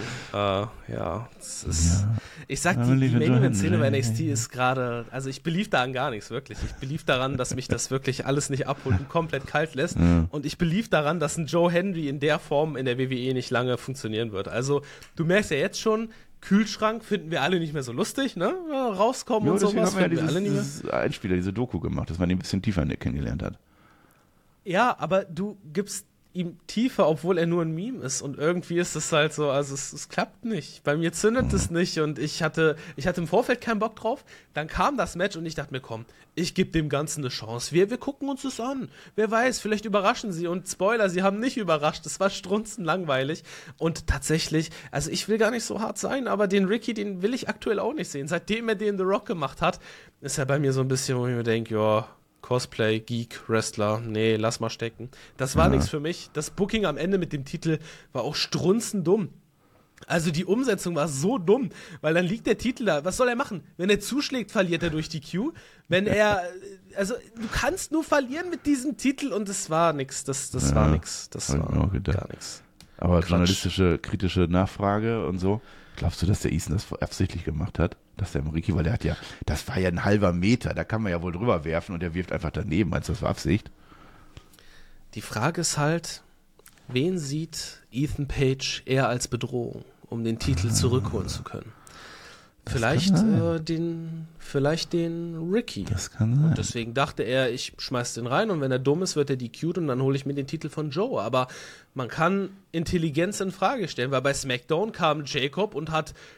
[SPEAKER 3] Es ist, ich sag, die Main-Event-Szene bei NXT ist gerade, also ich believe da an gar nichts, wirklich. Ich believe daran, dass mich das wirklich alles nicht abholt und komplett kalt lässt. Und ich believe daran, dass ein Joe Hendry in der Form in der WWE nicht lange funktionieren wird. Also du merkst ja jetzt schon, Kühlschrank finden wir alle nicht mehr so lustig, ne? Rauskommen und sowas finden wir alle nicht mehr.
[SPEAKER 2] Dieses Einspieler, diese Doku gemacht, dass man ihn ein bisschen tiefer kennengelernt hat.
[SPEAKER 3] Ja, aber du gibst ihm Tiefe, obwohl er nur ein Meme ist. Und irgendwie ist es halt so, also es klappt nicht. Bei mir zündet es nicht und ich hatte im Vorfeld keinen Bock drauf. Dann kam das Match und ich dachte mir, komm, ich gebe dem Ganzen eine Chance. Wir gucken uns das an. Wer weiß, vielleicht überraschen sie. Und Spoiler, sie haben nicht überrascht. Es war strunzenlangweilig. Und tatsächlich, also ich will gar nicht so hart sein, aber den Ricky, den will ich aktuell auch nicht sehen. Seitdem er den The Rock gemacht hat, ist er bei mir so ein bisschen, wo ich mir denke, ja, Cosplay, Geek, Wrestler, nee, lass mal stecken. Das war nichts für mich. Das Booking am Ende mit dem Titel war auch strunzendumm. Also die Umsetzung war so dumm, weil dann liegt der Titel da. Was soll er machen? Wenn er zuschlägt, verliert er durch die Q. Also du kannst nur verlieren mit diesem Titel und es war nix. Das war nix. Das war gar nichts.
[SPEAKER 2] Aber journalistische, kritische Nachfrage und so. Glaubst du, dass der Ethan das absichtlich gemacht hat? Dass der Ricky, weil das war ja ein halber Meter, da kann man ja wohl drüber werfen und der wirft einfach daneben. Meinst du, das war Absicht?
[SPEAKER 3] Die Frage ist halt, wen sieht Ethan Page eher als Bedrohung, um den Titel zurückholen zu können? Vielleicht den Ricky.
[SPEAKER 2] Das kann sein.
[SPEAKER 3] Und deswegen dachte er, ich schmeiß den rein und wenn er dumm ist, wird er DQ'd und dann hole ich mir den Titel von Joe. Aber man kann Intelligenz in Frage stellen, weil bei SmackDown kam Jacob und hat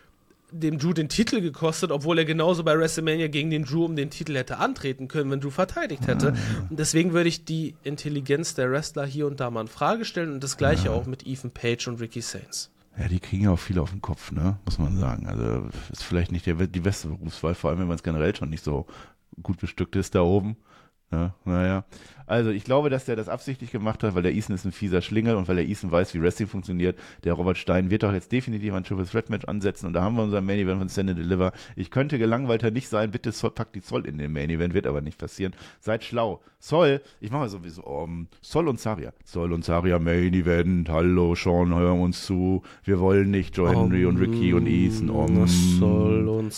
[SPEAKER 3] dem Drew den Titel gekostet, obwohl er genauso bei WrestleMania gegen den Drew um den Titel hätte antreten können, wenn Drew verteidigt hätte. Und deswegen würde ich die Intelligenz der Wrestler hier und da mal in Frage stellen und das Gleiche auch mit Ethan Page und Ricky Sainz.
[SPEAKER 2] Ja, die kriegen ja auch viel auf den Kopf, ne? Muss man sagen. Also ist vielleicht nicht die beste Berufswahl, vor allem wenn man es generell schon nicht so gut bestückt ist da oben. Ja, naja. Also ich glaube, dass der das absichtlich gemacht hat, weil der Eason ist ein fieser Schlingel und weil der Eason weiß, wie Wrestling funktioniert. Der Robert Stein wird doch jetzt definitiv ein Triple Threat Match ansetzen und da haben wir unser Main Event von Stand and Deliver. Ich könnte gelangweilter nicht sein, bitte packt die Zoll in den Main Event, wird aber nicht passieren. Seid schlau. Zoll, ich mache mal sowieso, Zoll und Saria. Zoll und Saria Main Event, hallo Sean, hören uns zu. Wir wollen nicht Joe Henry und Ricky und Eason.
[SPEAKER 3] Zoll und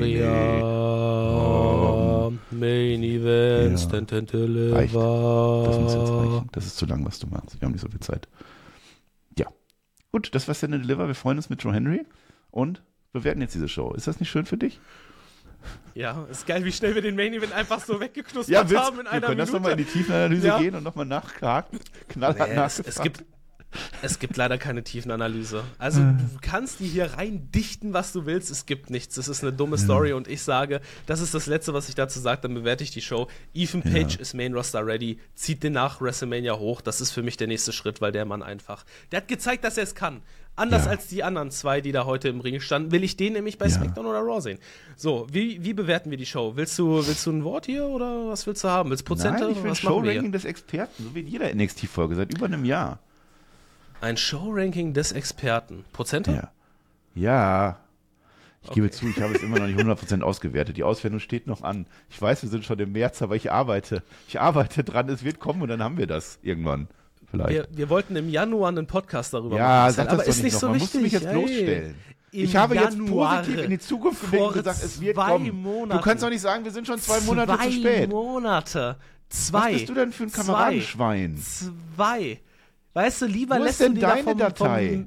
[SPEAKER 3] Saria Main Event, Stand and Deliver.
[SPEAKER 2] Reicht. Das muss jetzt reichen. Das ist zu lang, was du machst. Wir haben nicht so viel Zeit. Ja. Gut, das war Stand and Deliver. Wir freuen uns mit Joe Henry und bewerten jetzt diese Show. Ist das nicht schön für dich?
[SPEAKER 3] Ja, ist geil, wie schnell wir den Main Event einfach so weggeknuspert haben in einer Minute.
[SPEAKER 2] Wir können das nochmal in die Tiefenanalyse gehen und nochmal nachhaken. Knallhart nachgefragt.
[SPEAKER 3] Es gibt leider keine Tiefenanalyse. Also du kannst die hier rein dichten, was du willst. Es gibt nichts. Das ist eine dumme Story und ich sage, das ist das Letzte, was ich dazu sage. Dann bewerte ich die Show. Ethan Page ist Main Roster ready. Zieht den nach WrestleMania hoch. Das ist für mich der nächste Schritt, weil der Mann einfach, der hat gezeigt, dass er es kann. Anders als die anderen zwei, die da heute im Ring standen, will ich den nämlich bei SmackDown oder Raw sehen. So, wie bewerten wir die Show? Willst du ein Wort hier oder was willst du haben? Willst du Prozente?
[SPEAKER 2] Nein, ich will ein Show-Ranking des Experten, so wie in jeder NXT-Folge seit über einem Jahr.
[SPEAKER 3] Ein Show-Ranking des Experten. Prozente?
[SPEAKER 2] Ja. Ich gebe zu, ich habe es immer noch nicht 100% ausgewertet. Die Auswertung steht noch an. Ich weiß, wir sind schon im März, aber ich arbeite dran. Es wird kommen und dann haben wir das irgendwann. Vielleicht.
[SPEAKER 3] Wir wollten im Januar einen Podcast darüber machen.
[SPEAKER 2] Ja, sag das
[SPEAKER 3] aber
[SPEAKER 2] doch
[SPEAKER 3] ist nicht so
[SPEAKER 2] Man
[SPEAKER 3] wichtig.
[SPEAKER 2] musst mich jetzt bloßstellen. Ich habe jetzt positiv in die Zukunft geblickt und gesagt, es wird kommen.
[SPEAKER 3] Monate.
[SPEAKER 2] Du kannst doch nicht sagen, wir sind schon 2 Monate zu spät.
[SPEAKER 3] 2 Monate.
[SPEAKER 2] Was bist du denn für ein Kameradenschwein?
[SPEAKER 3] 2. Weißt du, lieber
[SPEAKER 2] Wo
[SPEAKER 3] lässt
[SPEAKER 2] ist denn
[SPEAKER 3] du
[SPEAKER 2] deine Datei?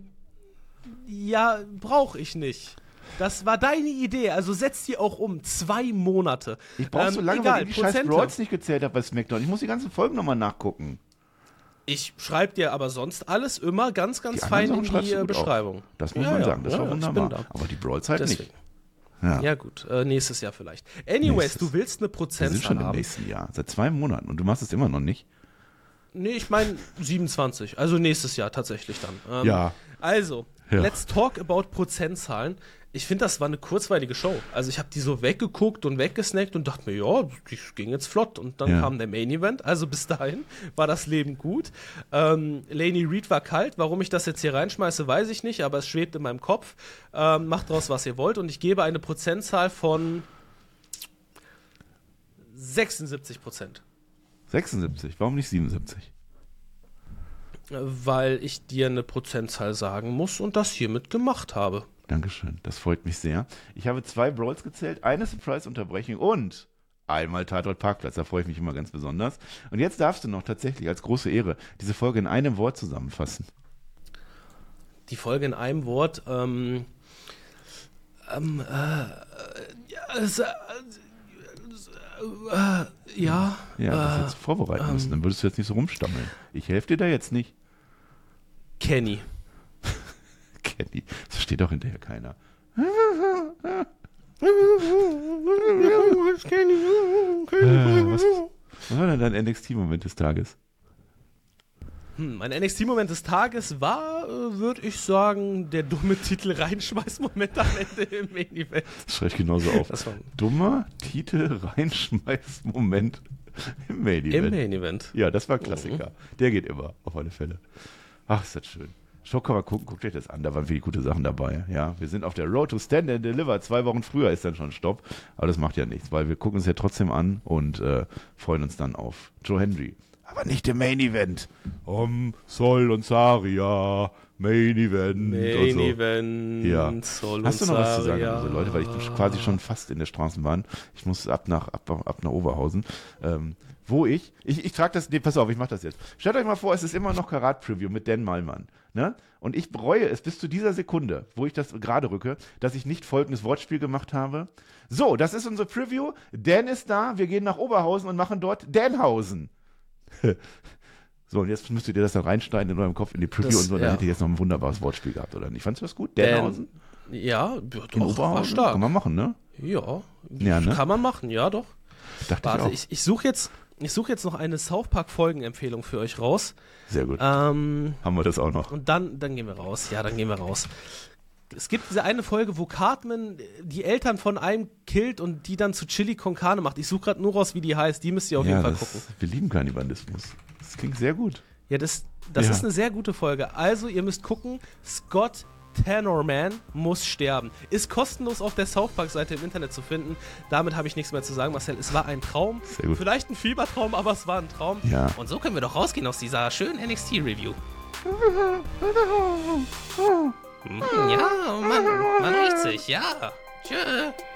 [SPEAKER 3] Ja, brauche ich nicht. Das war deine Idee, also setz die auch um. 2 Monate.
[SPEAKER 2] Ich brauche so lange, weil ich die scheiß Brawls nicht gezählt habe bei SmackDown. Ich muss die ganzen Folgen nochmal nachgucken.
[SPEAKER 3] Ich schreibe dir aber sonst alles immer ganz fein in die Beschreibung.
[SPEAKER 2] Auf. Das muss man sagen, das war wunderbar. Aber die Brawls halt nicht.
[SPEAKER 3] Ja gut, nächstes Jahr vielleicht. Anyways, du willst eine Prozentzahl haben.
[SPEAKER 2] Wir sind schon im nächsten Jahr, seit 2 Monaten und du machst es immer noch nicht.
[SPEAKER 3] Nee, ich meine 27, also nächstes Jahr tatsächlich dann. Also,
[SPEAKER 2] Ja.
[SPEAKER 3] Let's talk about Prozentzahlen. Ich finde, das war eine kurzweilige Show. Also ich habe die so weggeguckt und weggesnackt und dachte mir, ja, die ging jetzt flott. Und dann kam der Main Event. Also bis dahin war das Leben gut. Laney Reed war kalt. Warum ich das jetzt hier reinschmeiße, weiß ich nicht. Aber es schwebt in meinem Kopf. Macht draus, was ihr wollt. Und ich gebe eine Prozentzahl von 76%.
[SPEAKER 2] 76? Warum nicht 77?
[SPEAKER 3] Weil ich dir eine Prozentzahl sagen muss und das hiermit gemacht habe.
[SPEAKER 2] Dankeschön, das freut mich sehr. Ich habe 2 Brawls gezählt, eine Surprise-Unterbrechung und einmal Tatort Parkplatz, da freue ich mich immer ganz besonders. Und jetzt darfst du noch tatsächlich als große Ehre diese Folge in einem Wort zusammenfassen.
[SPEAKER 3] Die Folge in einem Wort,
[SPEAKER 2] Ja, das jetzt vorbereiten müssen, dann würdest du jetzt nicht so rumstammeln. Ich helfe dir da jetzt nicht.
[SPEAKER 3] Kenny.
[SPEAKER 2] Kenny, das versteht doch hinterher keiner. Was war denn dein NXT-Moment des Tages?
[SPEAKER 3] Mein NXT-Moment des Tages war, würde ich sagen, der dumme Titel-Reinschmeiß-Moment am Ende im Main Event.
[SPEAKER 2] Das schreibe ich genauso auf. Dummer Titel-Reinschmeiß-Moment im Main Event.
[SPEAKER 3] Im Main Event.
[SPEAKER 2] Ja, das war ein Klassiker. Der geht immer, auf alle Fälle. Ach, ist das schön. Show kann man gucken, guckt euch das an, da waren viele gute Sachen dabei. Ja, wir sind auf der Road to Stand and Deliver. 2 Wochen früher ist dann schon Stopp. Aber das macht ja nichts, weil wir gucken es ja trotzdem an und freuen uns dann auf Joe Henry. Aber nicht im Main Event. Sol und Saria, Main Event.
[SPEAKER 3] Main
[SPEAKER 2] und so.
[SPEAKER 3] Event,
[SPEAKER 2] ja.
[SPEAKER 3] Sol
[SPEAKER 2] Hast du noch
[SPEAKER 3] und
[SPEAKER 2] was zu sagen,
[SPEAKER 3] Saria.
[SPEAKER 2] also Leute, weil ich bin quasi schon fast in der Straßenbahn. Ich muss ab nach Oberhausen. Wo ich trage das, nee, pass auf, ich mach das jetzt. Stellt euch mal vor, es ist immer noch Karat-Preview mit Dan Malmann. Ne? Und ich bereue es bis zu dieser Sekunde, wo ich das gerade rücke, dass ich nicht folgendes Wortspiel gemacht habe. So, das ist unsere Preview. Dan ist da, wir gehen nach Oberhausen und machen dort Danhausen. So, und jetzt müsstet ihr das dann reinschneiden in eurem Kopf in die Preview und so, dann hätte ich jetzt noch ein wunderbares Wortspiel gehabt, oder nicht? Fandst du das gut? Danhausen?
[SPEAKER 3] Ja,
[SPEAKER 2] in Oberhausen?
[SPEAKER 3] Stark.
[SPEAKER 2] Kann man machen, ne?
[SPEAKER 3] Ja,
[SPEAKER 2] ne?
[SPEAKER 3] Kann man machen, ja doch.
[SPEAKER 2] Dachte
[SPEAKER 3] Warte,
[SPEAKER 2] ich
[SPEAKER 3] suche jetzt noch eine South Park Folgenempfehlung für euch raus.
[SPEAKER 2] Sehr gut. Haben wir das auch noch.
[SPEAKER 3] Und dann gehen wir raus. Ja, dann gehen wir raus. Es gibt diese eine Folge, wo Cartman die Eltern von einem killt und die dann zu Chili con Carne macht. Ich suche gerade nur raus, wie die heißt. Die müsst ihr auf jeden Fall gucken.
[SPEAKER 2] Wir lieben Kannibalismus. Das klingt sehr gut.
[SPEAKER 3] Ja, das ist eine sehr gute Folge. Also, ihr müsst gucken, Scott Tenorman muss sterben. Ist kostenlos auf der South Park-Seite im Internet zu finden. Damit habe ich nichts mehr zu sagen, Marcel. Es war ein Traum.
[SPEAKER 2] Sehr gut.
[SPEAKER 3] Vielleicht ein Fiebertraum, aber es war ein Traum.
[SPEAKER 2] Ja.
[SPEAKER 8] Und so können wir doch rausgehen aus dieser schönen NXT-Review. Ja, man riecht sich, ja. Tschö.